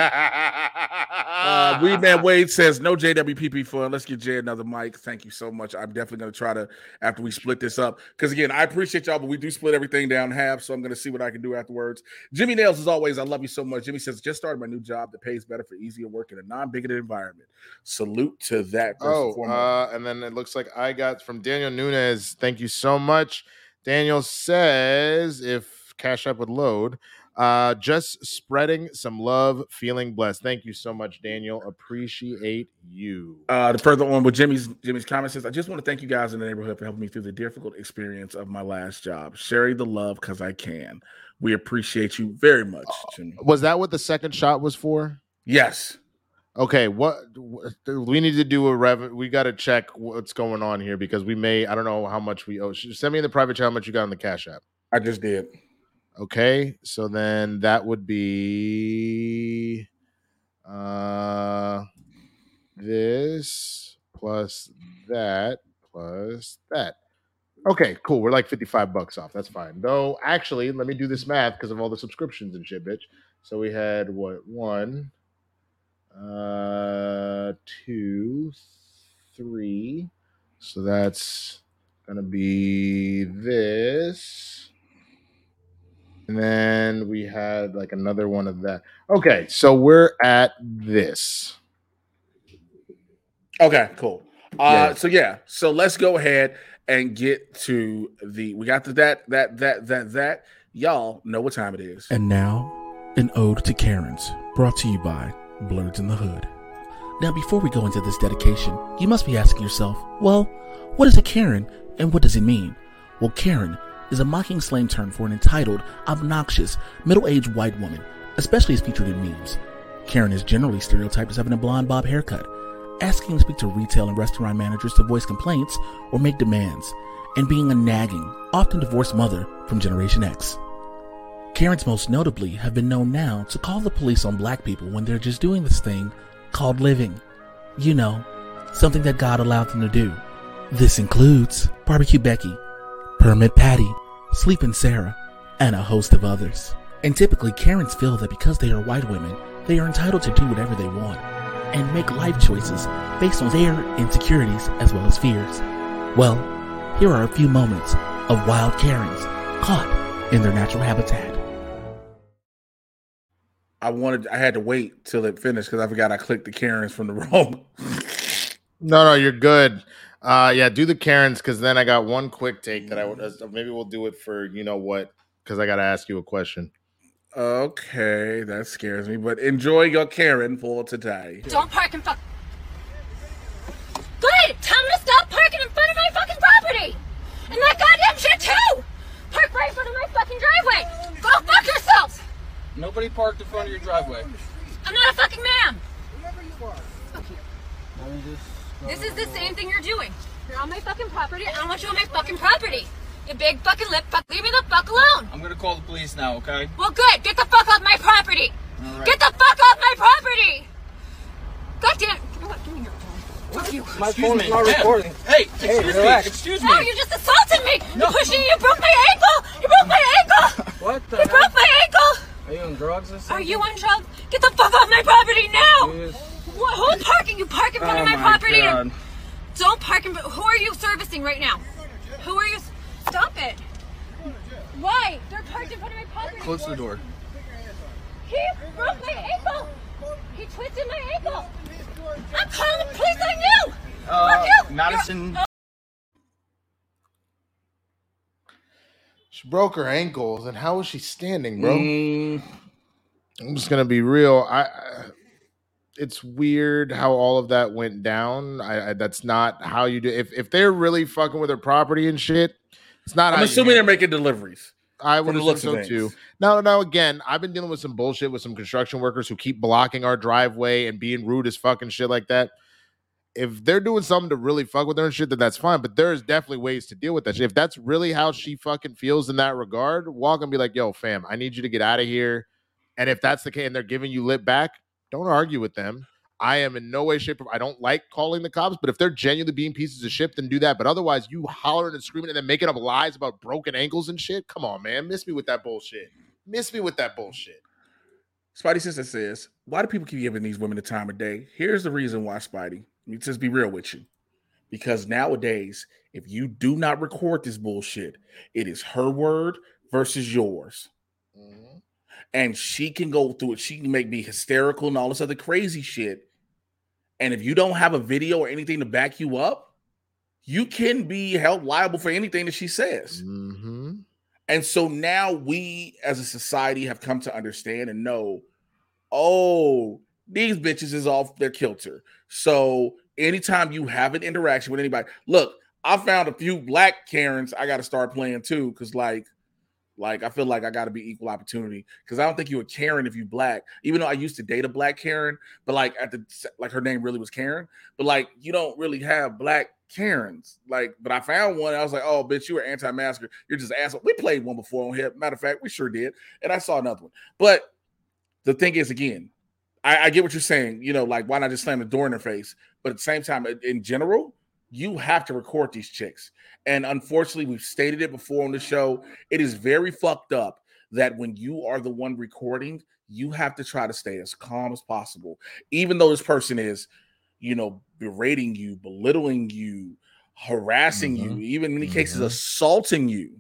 Uh, Weedman Wade says, no J W P P fun. Let's get Jay another mic. Thank you so much. I'm definitely going to try to, after we split this up, because again, I appreciate y'all, but we do split everything down half, so I'm going to see what I can do afterwards. Jimmy Nails, as always, I love you so much. Jimmy says, just started my new job that pays better for easier work in a non-bigoted environment. Salute to that. first and Oh, foremost. uh, and then it looks like I got from Daniel Nunez. Thank you so much. Daniel says, if Cash App would load, uh, just spreading some love, feeling blessed. Thank you so much, Daniel. Appreciate you. Uh, the further on with Jimmy's Jimmy's comment says, I just want to thank you guys in the neighborhood for helping me through the difficult experience of my last job. Sharing the love because I can. We appreciate you very much, Jimmy. Was that what the second shot was for? Yes. Okay, what we need to do a rev. We got to check what's going on here because we may. I don't know how much we owe. Send me in the private chat how much you got on the Cash App. I just did. Okay, so then that would be uh this plus that plus that. Okay, cool. We're like fifty-five bucks off. That's fine. Though, actually, let me do this math because of all the subscriptions and shit, bitch. So we had what one, uh, two, three. So that's gonna be this. And then we had like another one of that. Okay, so we're at this. Okay, cool. Uh, Yeah. So yeah, so let's go ahead and get to the. We got to that that that that that. Y'all know what time it is. And now, an ode to Karens, brought to you by Blurs in the Hood. Now, before we go into this dedication, you must be asking yourself, well, what is a Karen and what does it mean? Well, Karen is a mocking slang term for an entitled, obnoxious, middle-aged white woman, especially as featured in memes. Karen is generally stereotyped as having a blonde bob haircut, asking to speak to retail and restaurant managers to voice complaints or make demands, and being a nagging, often divorced mother from Generation X. Karens most notably have been known now to call the police on black people when they're just doing this thing called living. You know, something that God allowed them to do. This includes Barbecue Becky, Permit Patty, Sleepin' Sarah, and a host of others. And typically, Karens feel that because they are white women, they are entitled to do whatever they want and make life choices based on their insecurities as well as fears. Well, here are a few moments of wild Karens caught in their natural habitat. I wanted. I had to wait till it finished because I forgot I clicked the Karens from the wrong. No, no, you're good. Uh, yeah, do the Karens because then I got one quick take that I would. Uh, maybe we'll do it for you know what because I got to ask you a question. Okay, that scares me. But enjoy your Karen for today. Don't park in fuck. Good! Tell them to stop parking in front of my fucking property! And that goddamn shit too! Park right in front of my fucking driveway! Go fuck yourselves! Nobody parked in front of your driveway. I'm not a fucking man! Fuck you. This is the same thing you're doing. You're on my fucking property. I don't want you on my fucking property. You big fucking lip fuck. Leave me the fuck alone. I'm gonna call the police now, okay? Well, good. Get the fuck off my property. All right. Get the fuck off my property. God damn. You know what? Give me your phone. Fuck you. My phone is not recording. Hey, Hey, excuse me. relax. Excuse me. No, you just assaulted me. You pushed me. You broke my ankle. You broke my ankle. What the You hell? broke my ankle. Are you on drugs or something? Are you on drugs? Get the fuck off my property now. Yes. What, who's parking? You park in front Oh of my, my property. God. Don't park in. Who are you servicing right now? Who are you? Stop it. Why? They're parked in front of my property. Close the door. He broke my ankle. He twisted my ankle. I'm calling the police on you. Uh, Fuck you. Madison. She broke her ankles, and how is she standing, bro? Mm. I'm just gonna be real. I, I it's weird how all of that went down. I, I that's not how you do. If if they're really fucking with their property and shit, it's not. I'm how you assuming do they're it. making deliveries. I would from the assume looks of so things. too. Now, now again, I've been dealing with some bullshit with some construction workers who keep blocking our driveway and being rude as fucking shit like that. If they're doing something to really fuck with her and shit, then that's fine. But there is definitely ways to deal with that shit. If that's really how she fucking feels in that regard, walk and be like, yo, fam, I need you to get out of here. And if that's the case and they're giving you lip back, don't argue with them. I am in no way, shape, or I don't like calling the cops, but if they're genuinely being pieces of shit, then do that. But otherwise, you hollering and screaming and then making up lies about broken ankles and shit. Come on, man. Miss me with that bullshit. Miss me with that bullshit. Spidey Sister says, why do people keep giving these women the time of day? Here's the reason why, Spidey. Let me just be real with you. Because nowadays, if you do not record this bullshit, it is her word versus yours. Mm-hmm. And she can go through it. She can make me hysterical and all this other crazy shit. And if you don't have a video or anything to back you up, you can be held liable for anything that she says. Mm-hmm. And so now we as a society have come to understand and know, oh, these bitches is off their kilter. So anytime you have an interaction with anybody, look, I found a few black Karens I got to start playing too. Cause like, like I feel like I got to be equal opportunity. Cause I don't think you're a Karen if you black, even though I used to date a black Karen, but like at the, like her name really was Karen, but like, you don't really have black Karens. Like, but I found one. I was like, oh, bitch, you were anti-masker. You're just asshole. We played one before on here. Matter of fact, we sure did. And I saw another one. But the thing is, again, I, I get what you're saying. You know, like, why not just slam the door in their face? But at the same time, in general, you have to record these chicks. And unfortunately, we've stated it before on the show. It is very fucked up that when you are the one recording, you have to try to stay as calm as possible. Even though this person is, you know, berating you, belittling you, harassing Mm-hmm. you, even in many cases, Mhm. assaulting you.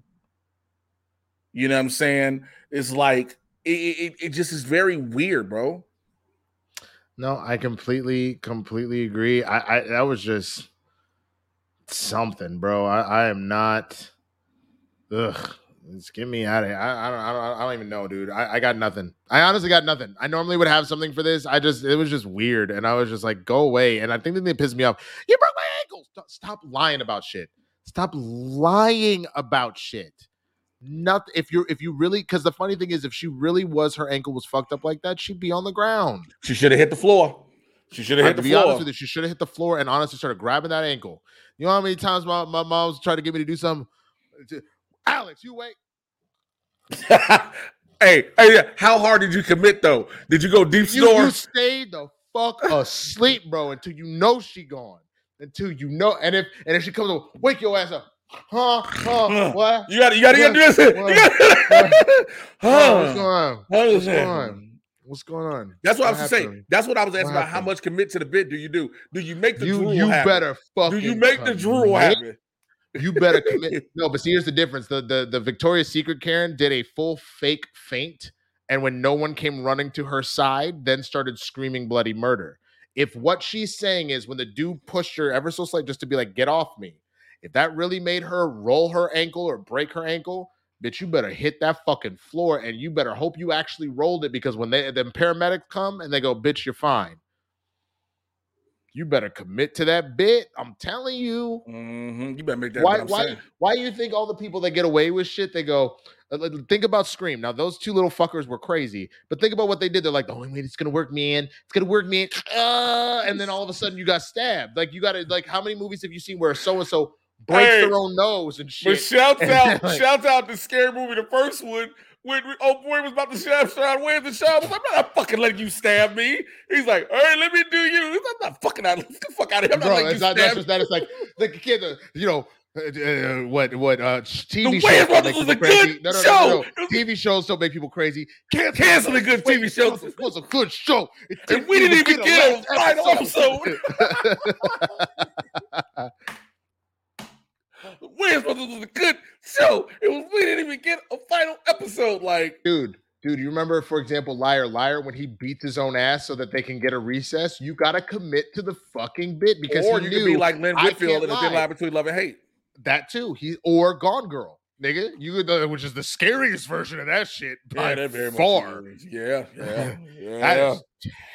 You know what I'm saying? It's like, it, it, it just is very weird, bro. No, I completely, completely agree. I, I that was just something, bro. I, I am not. Ugh, just get me out of here. I, I don't, I don't, I don't even know, dude. I, I got nothing. I honestly got nothing. I normally would have something for this. I just, it was just weird, and I was just like, go away. And I think that they pissed me off. You broke my ankles. Stop, stop lying about shit. Stop lying about shit. Nothing. If you're, if you really, because the funny thing is, if she really was, her ankle was fucked up like that, she'd be on the ground. She should have hit the floor. She should have hit To the be honest floor. with you, she should have hit the floor and honestly started grabbing that ankle. You know how many times my, my mom's tried to get me to do something? Alex, you wait. Hey, hey, yeah. How hard did you commit though? Did you go deep You, snore? you stayed the fuck asleep, bro, until you know she gone. Until you know, and if and if she comes over, wake your ass up. Huh? Huh? What? You gotta, you gotta, you gotta do this. You What? gotta- Huh? What's going on? Huh? What's going on? What's going on? That's what I was What saying. happened? That's what I was asking What about. How happened? much commit to the bit do you do? Do you make the You drool you happen? better fucking Do you make the drool commit. happen? You better commit. No, but see, here's the difference. The, the the Victoria's Secret Karen did a full fake faint, and when no one came running to her side, then started screaming bloody murder. If what she's saying is when the dude pushed her ever so slight just to be like, get off me, if that really made her roll her ankle or break her ankle, bitch, you better hit that fucking floor, and you better hope you actually rolled it, because when they the paramedics come and they go, bitch, you're fine. You better commit to that bit. I'm telling you. Mm-hmm. You better make that. Why? what I'm Why? saying. Why do you think all the people that get away with shit, they go, Uh, like, Think about Scream. Now, those two little fuckers were crazy, but think about what they did. They're like, the only way it's gonna work, man. It's gonna work, man. Uh, and then all of a sudden, you got stabbed. Like you got to like, how many movies have you seen where so and so breaks Hey, their own nose and shit? But shouts And out, like- shouts out the scary movie, the first one. When oh boy was about to stab Sean Williams, and Sean was like, I'm not fucking letting you stab me. He's like, all right, let me do you. I'm not fucking out. Get the fuck out of here. I'm not Bro, letting it's you not, stab not just that. It's like the kid, uh, you know, uh, uh, what what uh, T V The shows Wayans don't Brothers make was people a crazy. good No, no, no, show. no, no. T V shows don't make people crazy. Cancel, Cancel the good T V shows. It was a good show. It And we didn't even get a final episode. Wayans Brothers was a good show. It was we didn't even get a final episode. Like, dude, dude, you remember, for example, Liar Liar when he beats his own ass so that they can get a recess? You got to commit to the fucking bit because or he you knew could be like Lynn I Whitfield can't in A Thin lie. Line Between Love and Hate. That too. He or Gone Girl, nigga. You could, uh, which is the scariest version of that shit by Yeah, that very much far. is. Yeah, yeah, yeah. That is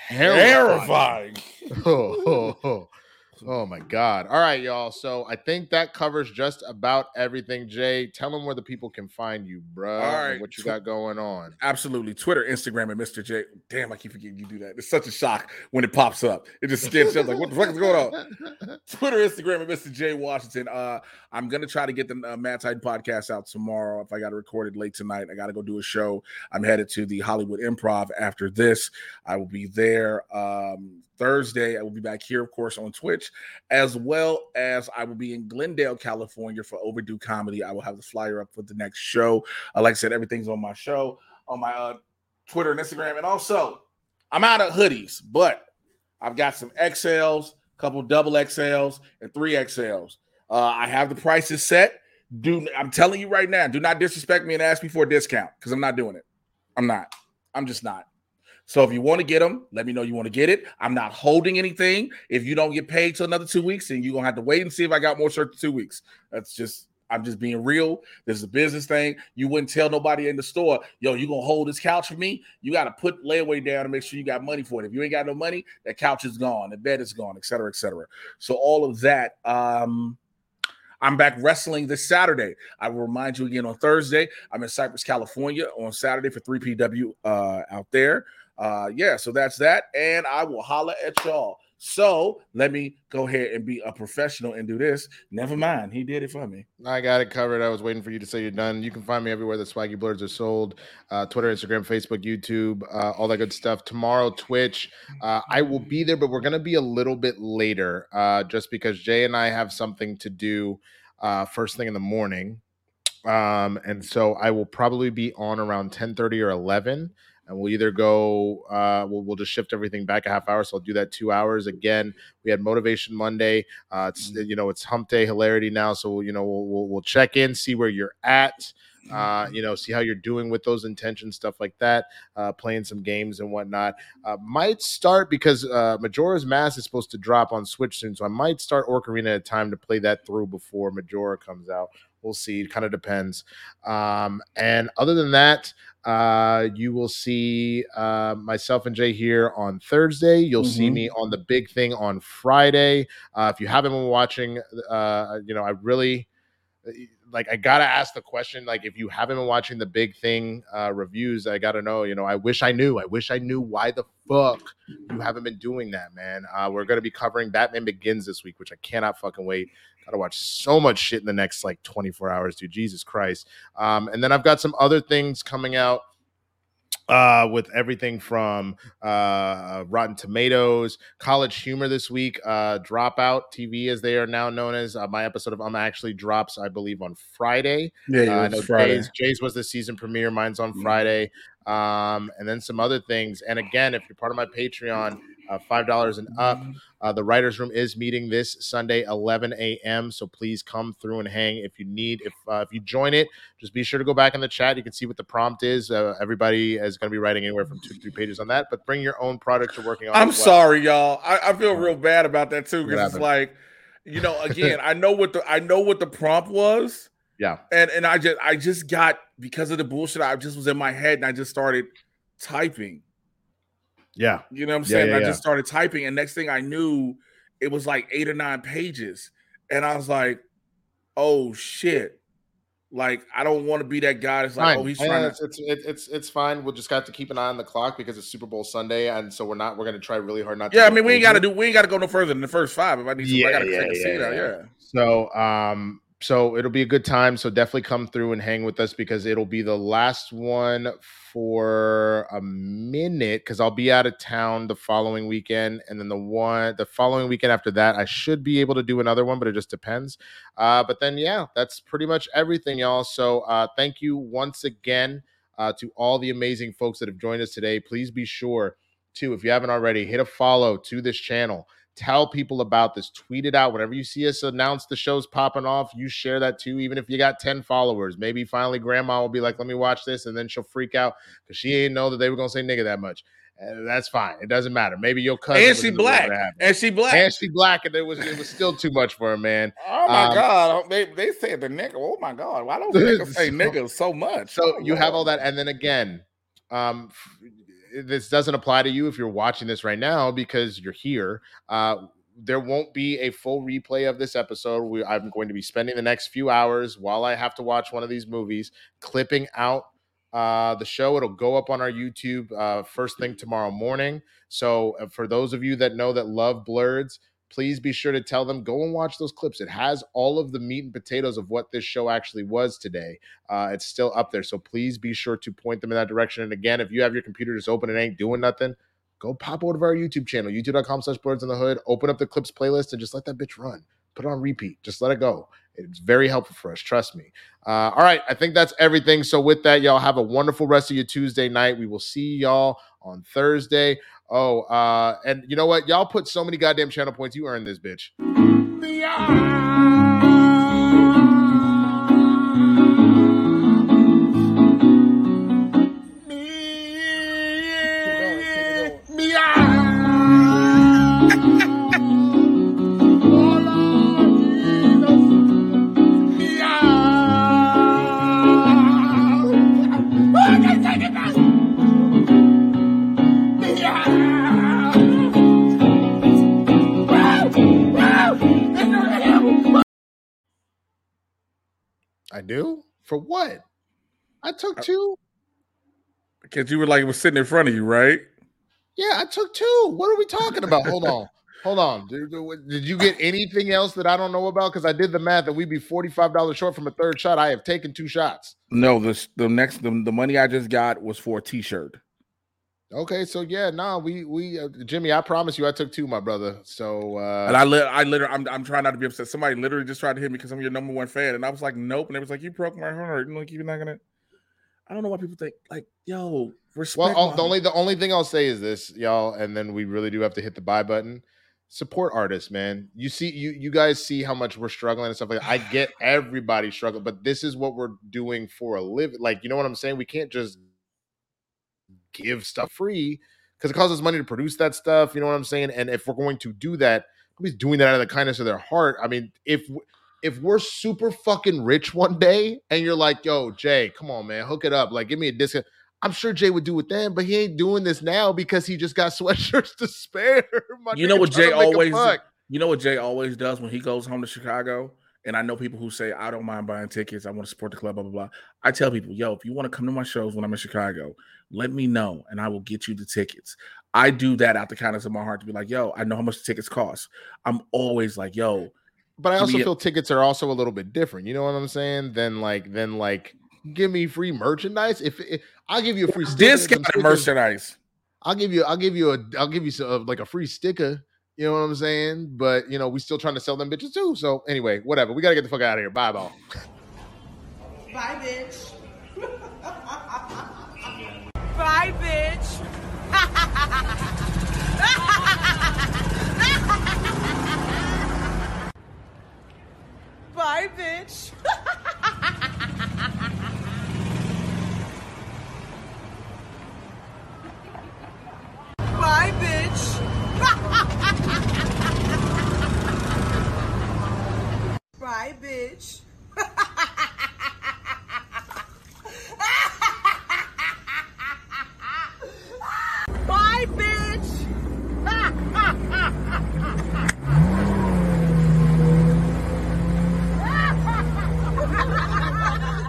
Terrifying. terrifying. oh, oh, oh. Oh my God. All right, y'all. So I think that covers just about everything. Jay, tell them where the people can find you, bro. All right. And what you got going on. Absolutely. Twitter, Instagram, and Mister J. Damn, I keep forgetting you do that. It's such a shock when it pops up. It just scares you. Like, what the fuck is going on? Twitter, Instagram, and Mister J. Washington. Uh, I'm going to try to get the uh, Mad Titan podcast out tomorrow. If I got to record it late tonight, I got to go do a show. I'm headed to the Hollywood Improv after this. I will be there um, Thursday. I will be back here, of course, on Twitch, as well as I will be in Glendale, California for Overdue Comedy. I will have the flyer up for the next show. Uh, like I said, everything's on my show, on my uh, Twitter and Instagram. And also, I'm out of hoodies, but I've got some X Ls, a couple double X Ls, and three X Ls. Uh, I have the prices set. Do I'm telling you right now, do not disrespect me and ask me for a discount because I'm not doing it. I'm not. I'm just not. So if you want to get them, let me know you want to get it. I'm not holding anything. If you don't get paid till another two weeks, then you're going to have to wait and see if I got more shirts in two weeks. That's just, I'm just being real. This is a business thing. You wouldn't tell nobody in the store, yo, you going to hold this couch for me? You got to put layaway down and make sure you got money for it. If you ain't got no money, that couch is gone. The bed is gone, et cetera, et cetera. So all of that, um, I'm back wrestling this Saturday. I will remind you again on Thursday. I'm in Cypress, California on Saturday for three P W uh, out there. Uh, yeah, so that's that. And I will holler at y'all. So let me go ahead and be a professional and do this. Never mind. He did it for me. I got it covered. I was waiting for you to say you're done. You can find me everywhere that Swaggy Blurs are sold. Uh, Twitter, Instagram, Facebook, YouTube, uh, all that good stuff. Tomorrow, Twitch. Uh, I will be there, but we're going to be a little bit later uh, just because Jay and I have something to do uh, first thing in the morning. Um, and so I will probably be on around ten thirty or eleven. And we'll either go, uh, we'll, we'll just shift everything back a half hour. So I'll do that two hours. Again, we had Motivation Monday. Uh, it's, you know, it's hump day hilarity now. So, you know, we'll, we'll, we'll check in, see where you're at, uh, you know, see how you're doing with those intentions, stuff like that, uh, playing some games and whatnot. Uh, might start because uh, Majora's Mask is supposed to drop on Switch soon. So I might start Ocarina of Time to play that through before Majora comes out. We'll see. It kind of depends. Um, and other than that, uh, you will see uh, myself and Jay here on Thursday. You'll mm-hmm. see me on the big thing on Friday. Uh, if you haven't been watching, uh, you know, I really like, I got to ask the question, like, if you haven't been watching the big thing uh, reviews, I got to know, you know, I wish I knew. I wish I knew why the fuck you haven't been doing that, man. Uh, we're going to be covering Batman Begins this week, which I cannot fucking wait. Got to watch so much shit in the next like twenty-four hours, dude. Jesus Christ. Um, and then I've got some other things coming out uh, with everything from uh, Rotten Tomatoes, College Humor this week, uh, Dropout T V, as they are now known as. Uh, my episode of I'm Actually drops, I believe, on Friday. Yeah, yeah, uh, I know Friday. Jay's, Jay's was the season premiere. Mine's on Friday. Um, and then some other things. And again, if you're part of my Patreon, uh, five dollars and up, uh, the writer's room is meeting this Sunday, eleven a.m. So please come through and hang if you need. If uh, if you join it, just be sure to go back in the chat. You can see what the prompt is. Uh, everybody is going to be writing anywhere from two to three pages on that. But bring your own product you're working on. I'm as well. sorry, y'all. I, I feel real bad about that too, What because it's happened? like, you know, again, I know what the I know what the prompt was. Yeah. And and I just I just got, because of the bullshit, I just was in my head and I just started typing. Yeah. You know what I'm Yeah, saying? yeah, I yeah. just started typing, and next thing I knew, it was like eight or nine pages. And I was like, oh shit. Like, I don't want to be that guy that's like, Fine. oh, he's Yeah, trying it's, to. it's it's it's it's fine. We'll just have to keep an eye on the clock because it's Super Bowl Sunday, and so we're not. We're gonna try really hard not. to Yeah, I go mean, we ain't got to over. do. We ain't got to go no further than the first five. If I need to, I got to yeah, take a seat out. Yeah. So, um, so it'll be a good time. So definitely come through and hang with us because it'll be the last one for a minute because I'll be out of town the following weekend, and then the one the following weekend after that, I should be able to do another one, but it just depends. Uh, but then, yeah, that's pretty much everything, y'all. So, uh, thank you once again uh, to all the amazing folks that have joined us today. Please be sure to, if you haven't already, hit a follow to this channel. Tell people about this. Tweet it out. Whenever you see us announce the show's popping off, you share that too. Even if you got ten followers, maybe finally grandma will be like, let me watch this. And then she'll freak out because she ain't know that they were going to say nigga that much. And that's fine. It doesn't matter. Maybe your cousin. And was she in the room black. when it happened. And she black. And she black. And it was, it was still too much for her, man. Oh my Um, God. They, they said the nigga. Oh my God. Why don't niggas say nigga so much? So Oh, you have all Lord. that. And then again, um, f- this doesn't apply to you if you're watching this right now because you're here. Uh, there won't be a full replay of this episode. We, I'm going to be spending the next few hours while I have to watch one of these movies, clipping out uh, the show. It'll go up on our YouTube uh, first thing tomorrow morning. So uh, for those of you that know that love Blurreds, please be sure to tell them, go and watch those clips. It has all of the meat and potatoes of what this show actually was today. Uh, it's still up there. So please be sure to point them in that direction. And again, if you have your computer just open and ain't doing nothing, go pop over to our YouTube channel, youtube.com slash Blurreds in the Hood. Open up the clips playlist and just let that bitch run. Put it on repeat. Just let it go. It's very helpful for us. Trust me. Uh, all right. I think that's everything. So with that, y'all have a wonderful rest of your Tuesday night. We will see y'all on Thursday. Oh, uh, and you know what? Y'all put so many goddamn channel points. You earned this, bitch. I do? For what? I took two. Because you were like, it was sitting in front of you, right? Yeah, I took two. What are we talking about? Hold on. Hold on. Did, did you get anything else that I don't know about? Because I did the math and we'd be forty-five dollars short from a third shot. I have taken two shots. No, the, the next, the, the money I just got was for a t-shirt. Okay, so yeah, nah, we, we, uh, Jimmy, I promise you I took two, my brother. So, uh, And I, li- I literally, I'm, I'm trying not to be upset. Somebody literally just tried to hit me because I'm your number one fan. And I was like, nope. And they was like, you broke my heart. You know, like, you're not going to, I don't know why people think like, yo, respect. well, my- the only, the only thing I'll say is this, y'all, and then we really do have to hit the buy button. Support artists, man. You see, you you guys see how much we're struggling and stuff like that. I get everybody struggling, but this is what we're doing for a living. Like, you know what I'm saying? We can't just give stuff free because it costs us money to produce that stuff. You know what I'm saying? And if we're going to do that, nobody's doing that out of the kindness of their heart. I mean, if if we're super fucking rich one day and you're like, yo, Jay, come on, man, hook it up. Like, give me a discount. I'm sure Jay would do it then, but he ain't doing this now because he just got sweatshirts to spare. My You know nigga what trying Jay to make a always buck. you know what Jay always does when he goes home to Chicago? And I know people who say, I don't mind buying tickets. I want to support the club, blah, blah, blah. I tell people, yo, if you want to come to my shows when I'm in Chicago, let me know and I will get you the tickets. I do that out the kindness of my heart to be like, yo, I know how much the tickets cost. I'm always like, yo. But I give also me a- feel tickets are also a little bit different. You know what I'm saying? Then like, then like, give me free merchandise. If, if I'll give you a free sticker, some discounted stickers. merchandise. I'll give you, I'll give you a, I'll give you some, uh, like a free sticker. You know what I'm saying? But you know, we still trying to sell them bitches too. So anyway, whatever. We gotta get the fuck out of here. Bye, ball. Bye, bitch. Bye, bitch. Bye, bitch. Bye, bitch. Bye, bitch. Bye, bitch.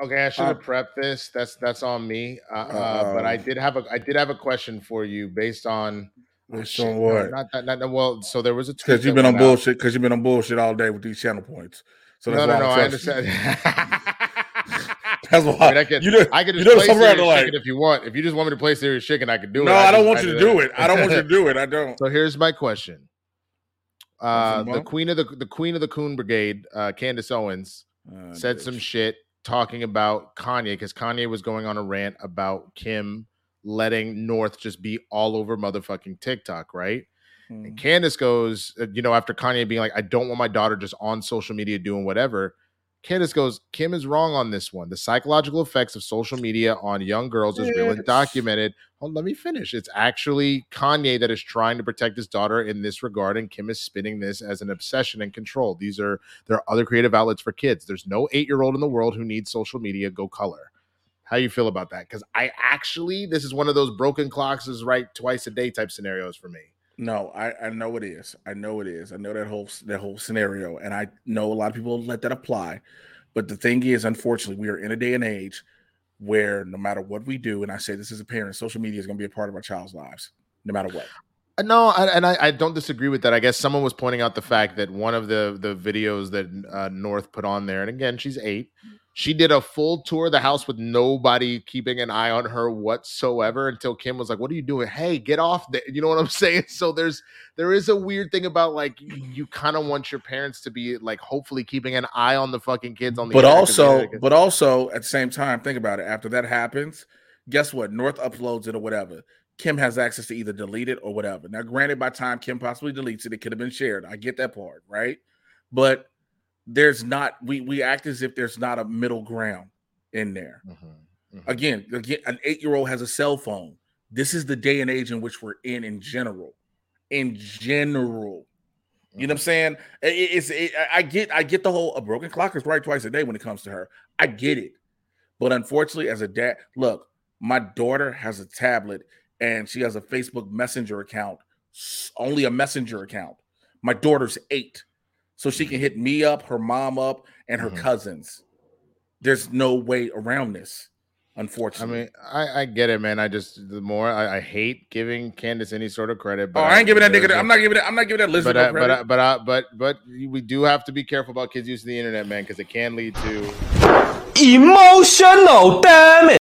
Okay, I should have prepped this. That's that's on me. Uh, uh, but I did have a I did have a question for you based on. Based oh, on shit, what? No, not, not, not, well, so there was a tweet Because you've that been on went out. bullshit. Because you've been on bullshit all day with these channel points. So that's no, no, why no. I'm I trusting you. understand. That's why I, mean, I could. you know, I could you just know play somewhere serious like, chicken if you want. If you just want me to play serious chicken, I could do no, it. I, I don't just, want I you to did do it. I don't want you to do it. I don't. So here's my question. Uh, Nothing the more? queen of the the queen of the Coon Brigade, uh, Candace Owens, Uh, said bitch. some shit talking about Kanye because Kanye was going on a rant about Kim letting North just be all over motherfucking TikTok, right? Hmm. And Candace goes, uh, you know, after Kanye being like, I don't want my daughter just on social media doing whatever. Candace goes, Kim is wrong on this one. The psychological effects of social media on young girls is real and Yes. documented. Hold on, let me finish. It's actually Kanye that is trying to protect his daughter in this regard, and Kim is spinning this as an obsession and control. These are there are other creative outlets for kids. There's no eight-year-old in the world who needs social media. Go color. How you feel about that? Because I actually, this is one of those broken clocks is right twice a day type scenarios for me. No, I, I know it is. I know it is. I know that whole that whole scenario, and I know a lot of people let that apply. But the thing is, unfortunately, we are in a day and age where no matter what we do, and I say this as a parent, social media is going to be a part of our child's lives, no matter what. Uh, No, I, and I, I don't disagree with that. I guess someone was pointing out the fact that one of the the videos that uh, North put on there, and again, she's eight. She did a full tour of the house with nobody keeping an eye on her whatsoever until Kim was like, "What are you doing? Hey, get off there!" You know what I'm saying? So there's there is a weird thing about like you, you kind of want your parents to be like hopefully keeping an eye on the fucking kids on the But internet 'cause the also, internet gets- but also at the same time, think about it. After that happens, guess what? North uploads it or whatever. Kim has access to either delete it or whatever. Now, granted, by the time Kim possibly deletes it, it could have been shared. I get that part, right? But there's not. We we act as if there's not a middle ground in there. Again, again, an eight-year-old has a cell phone. This is the day and age in which we're in, in general. In general, you know what I'm saying? It- it's. It, I get. I get the whole. A broken clock is right twice a day when it comes to her. I get it, but unfortunately, as a dad, look, my daughter has a tablet and she has a Facebook Messenger account. s- Only a Messenger account. My daughter's eight, so she can hit me up, her mom up, and her cousins. There's no way around this. I Unfortunately, mean, I, I get it, man. I just the more I, I hate giving Candace any sort of credit. oh, I ain't giving that nigga. there's that- a- I'm not giving that. I'm not giving that lizard But no I, but credit. I, but I, but but we do have to be careful about kids using the internet, man, because it can lead to Emotional damage.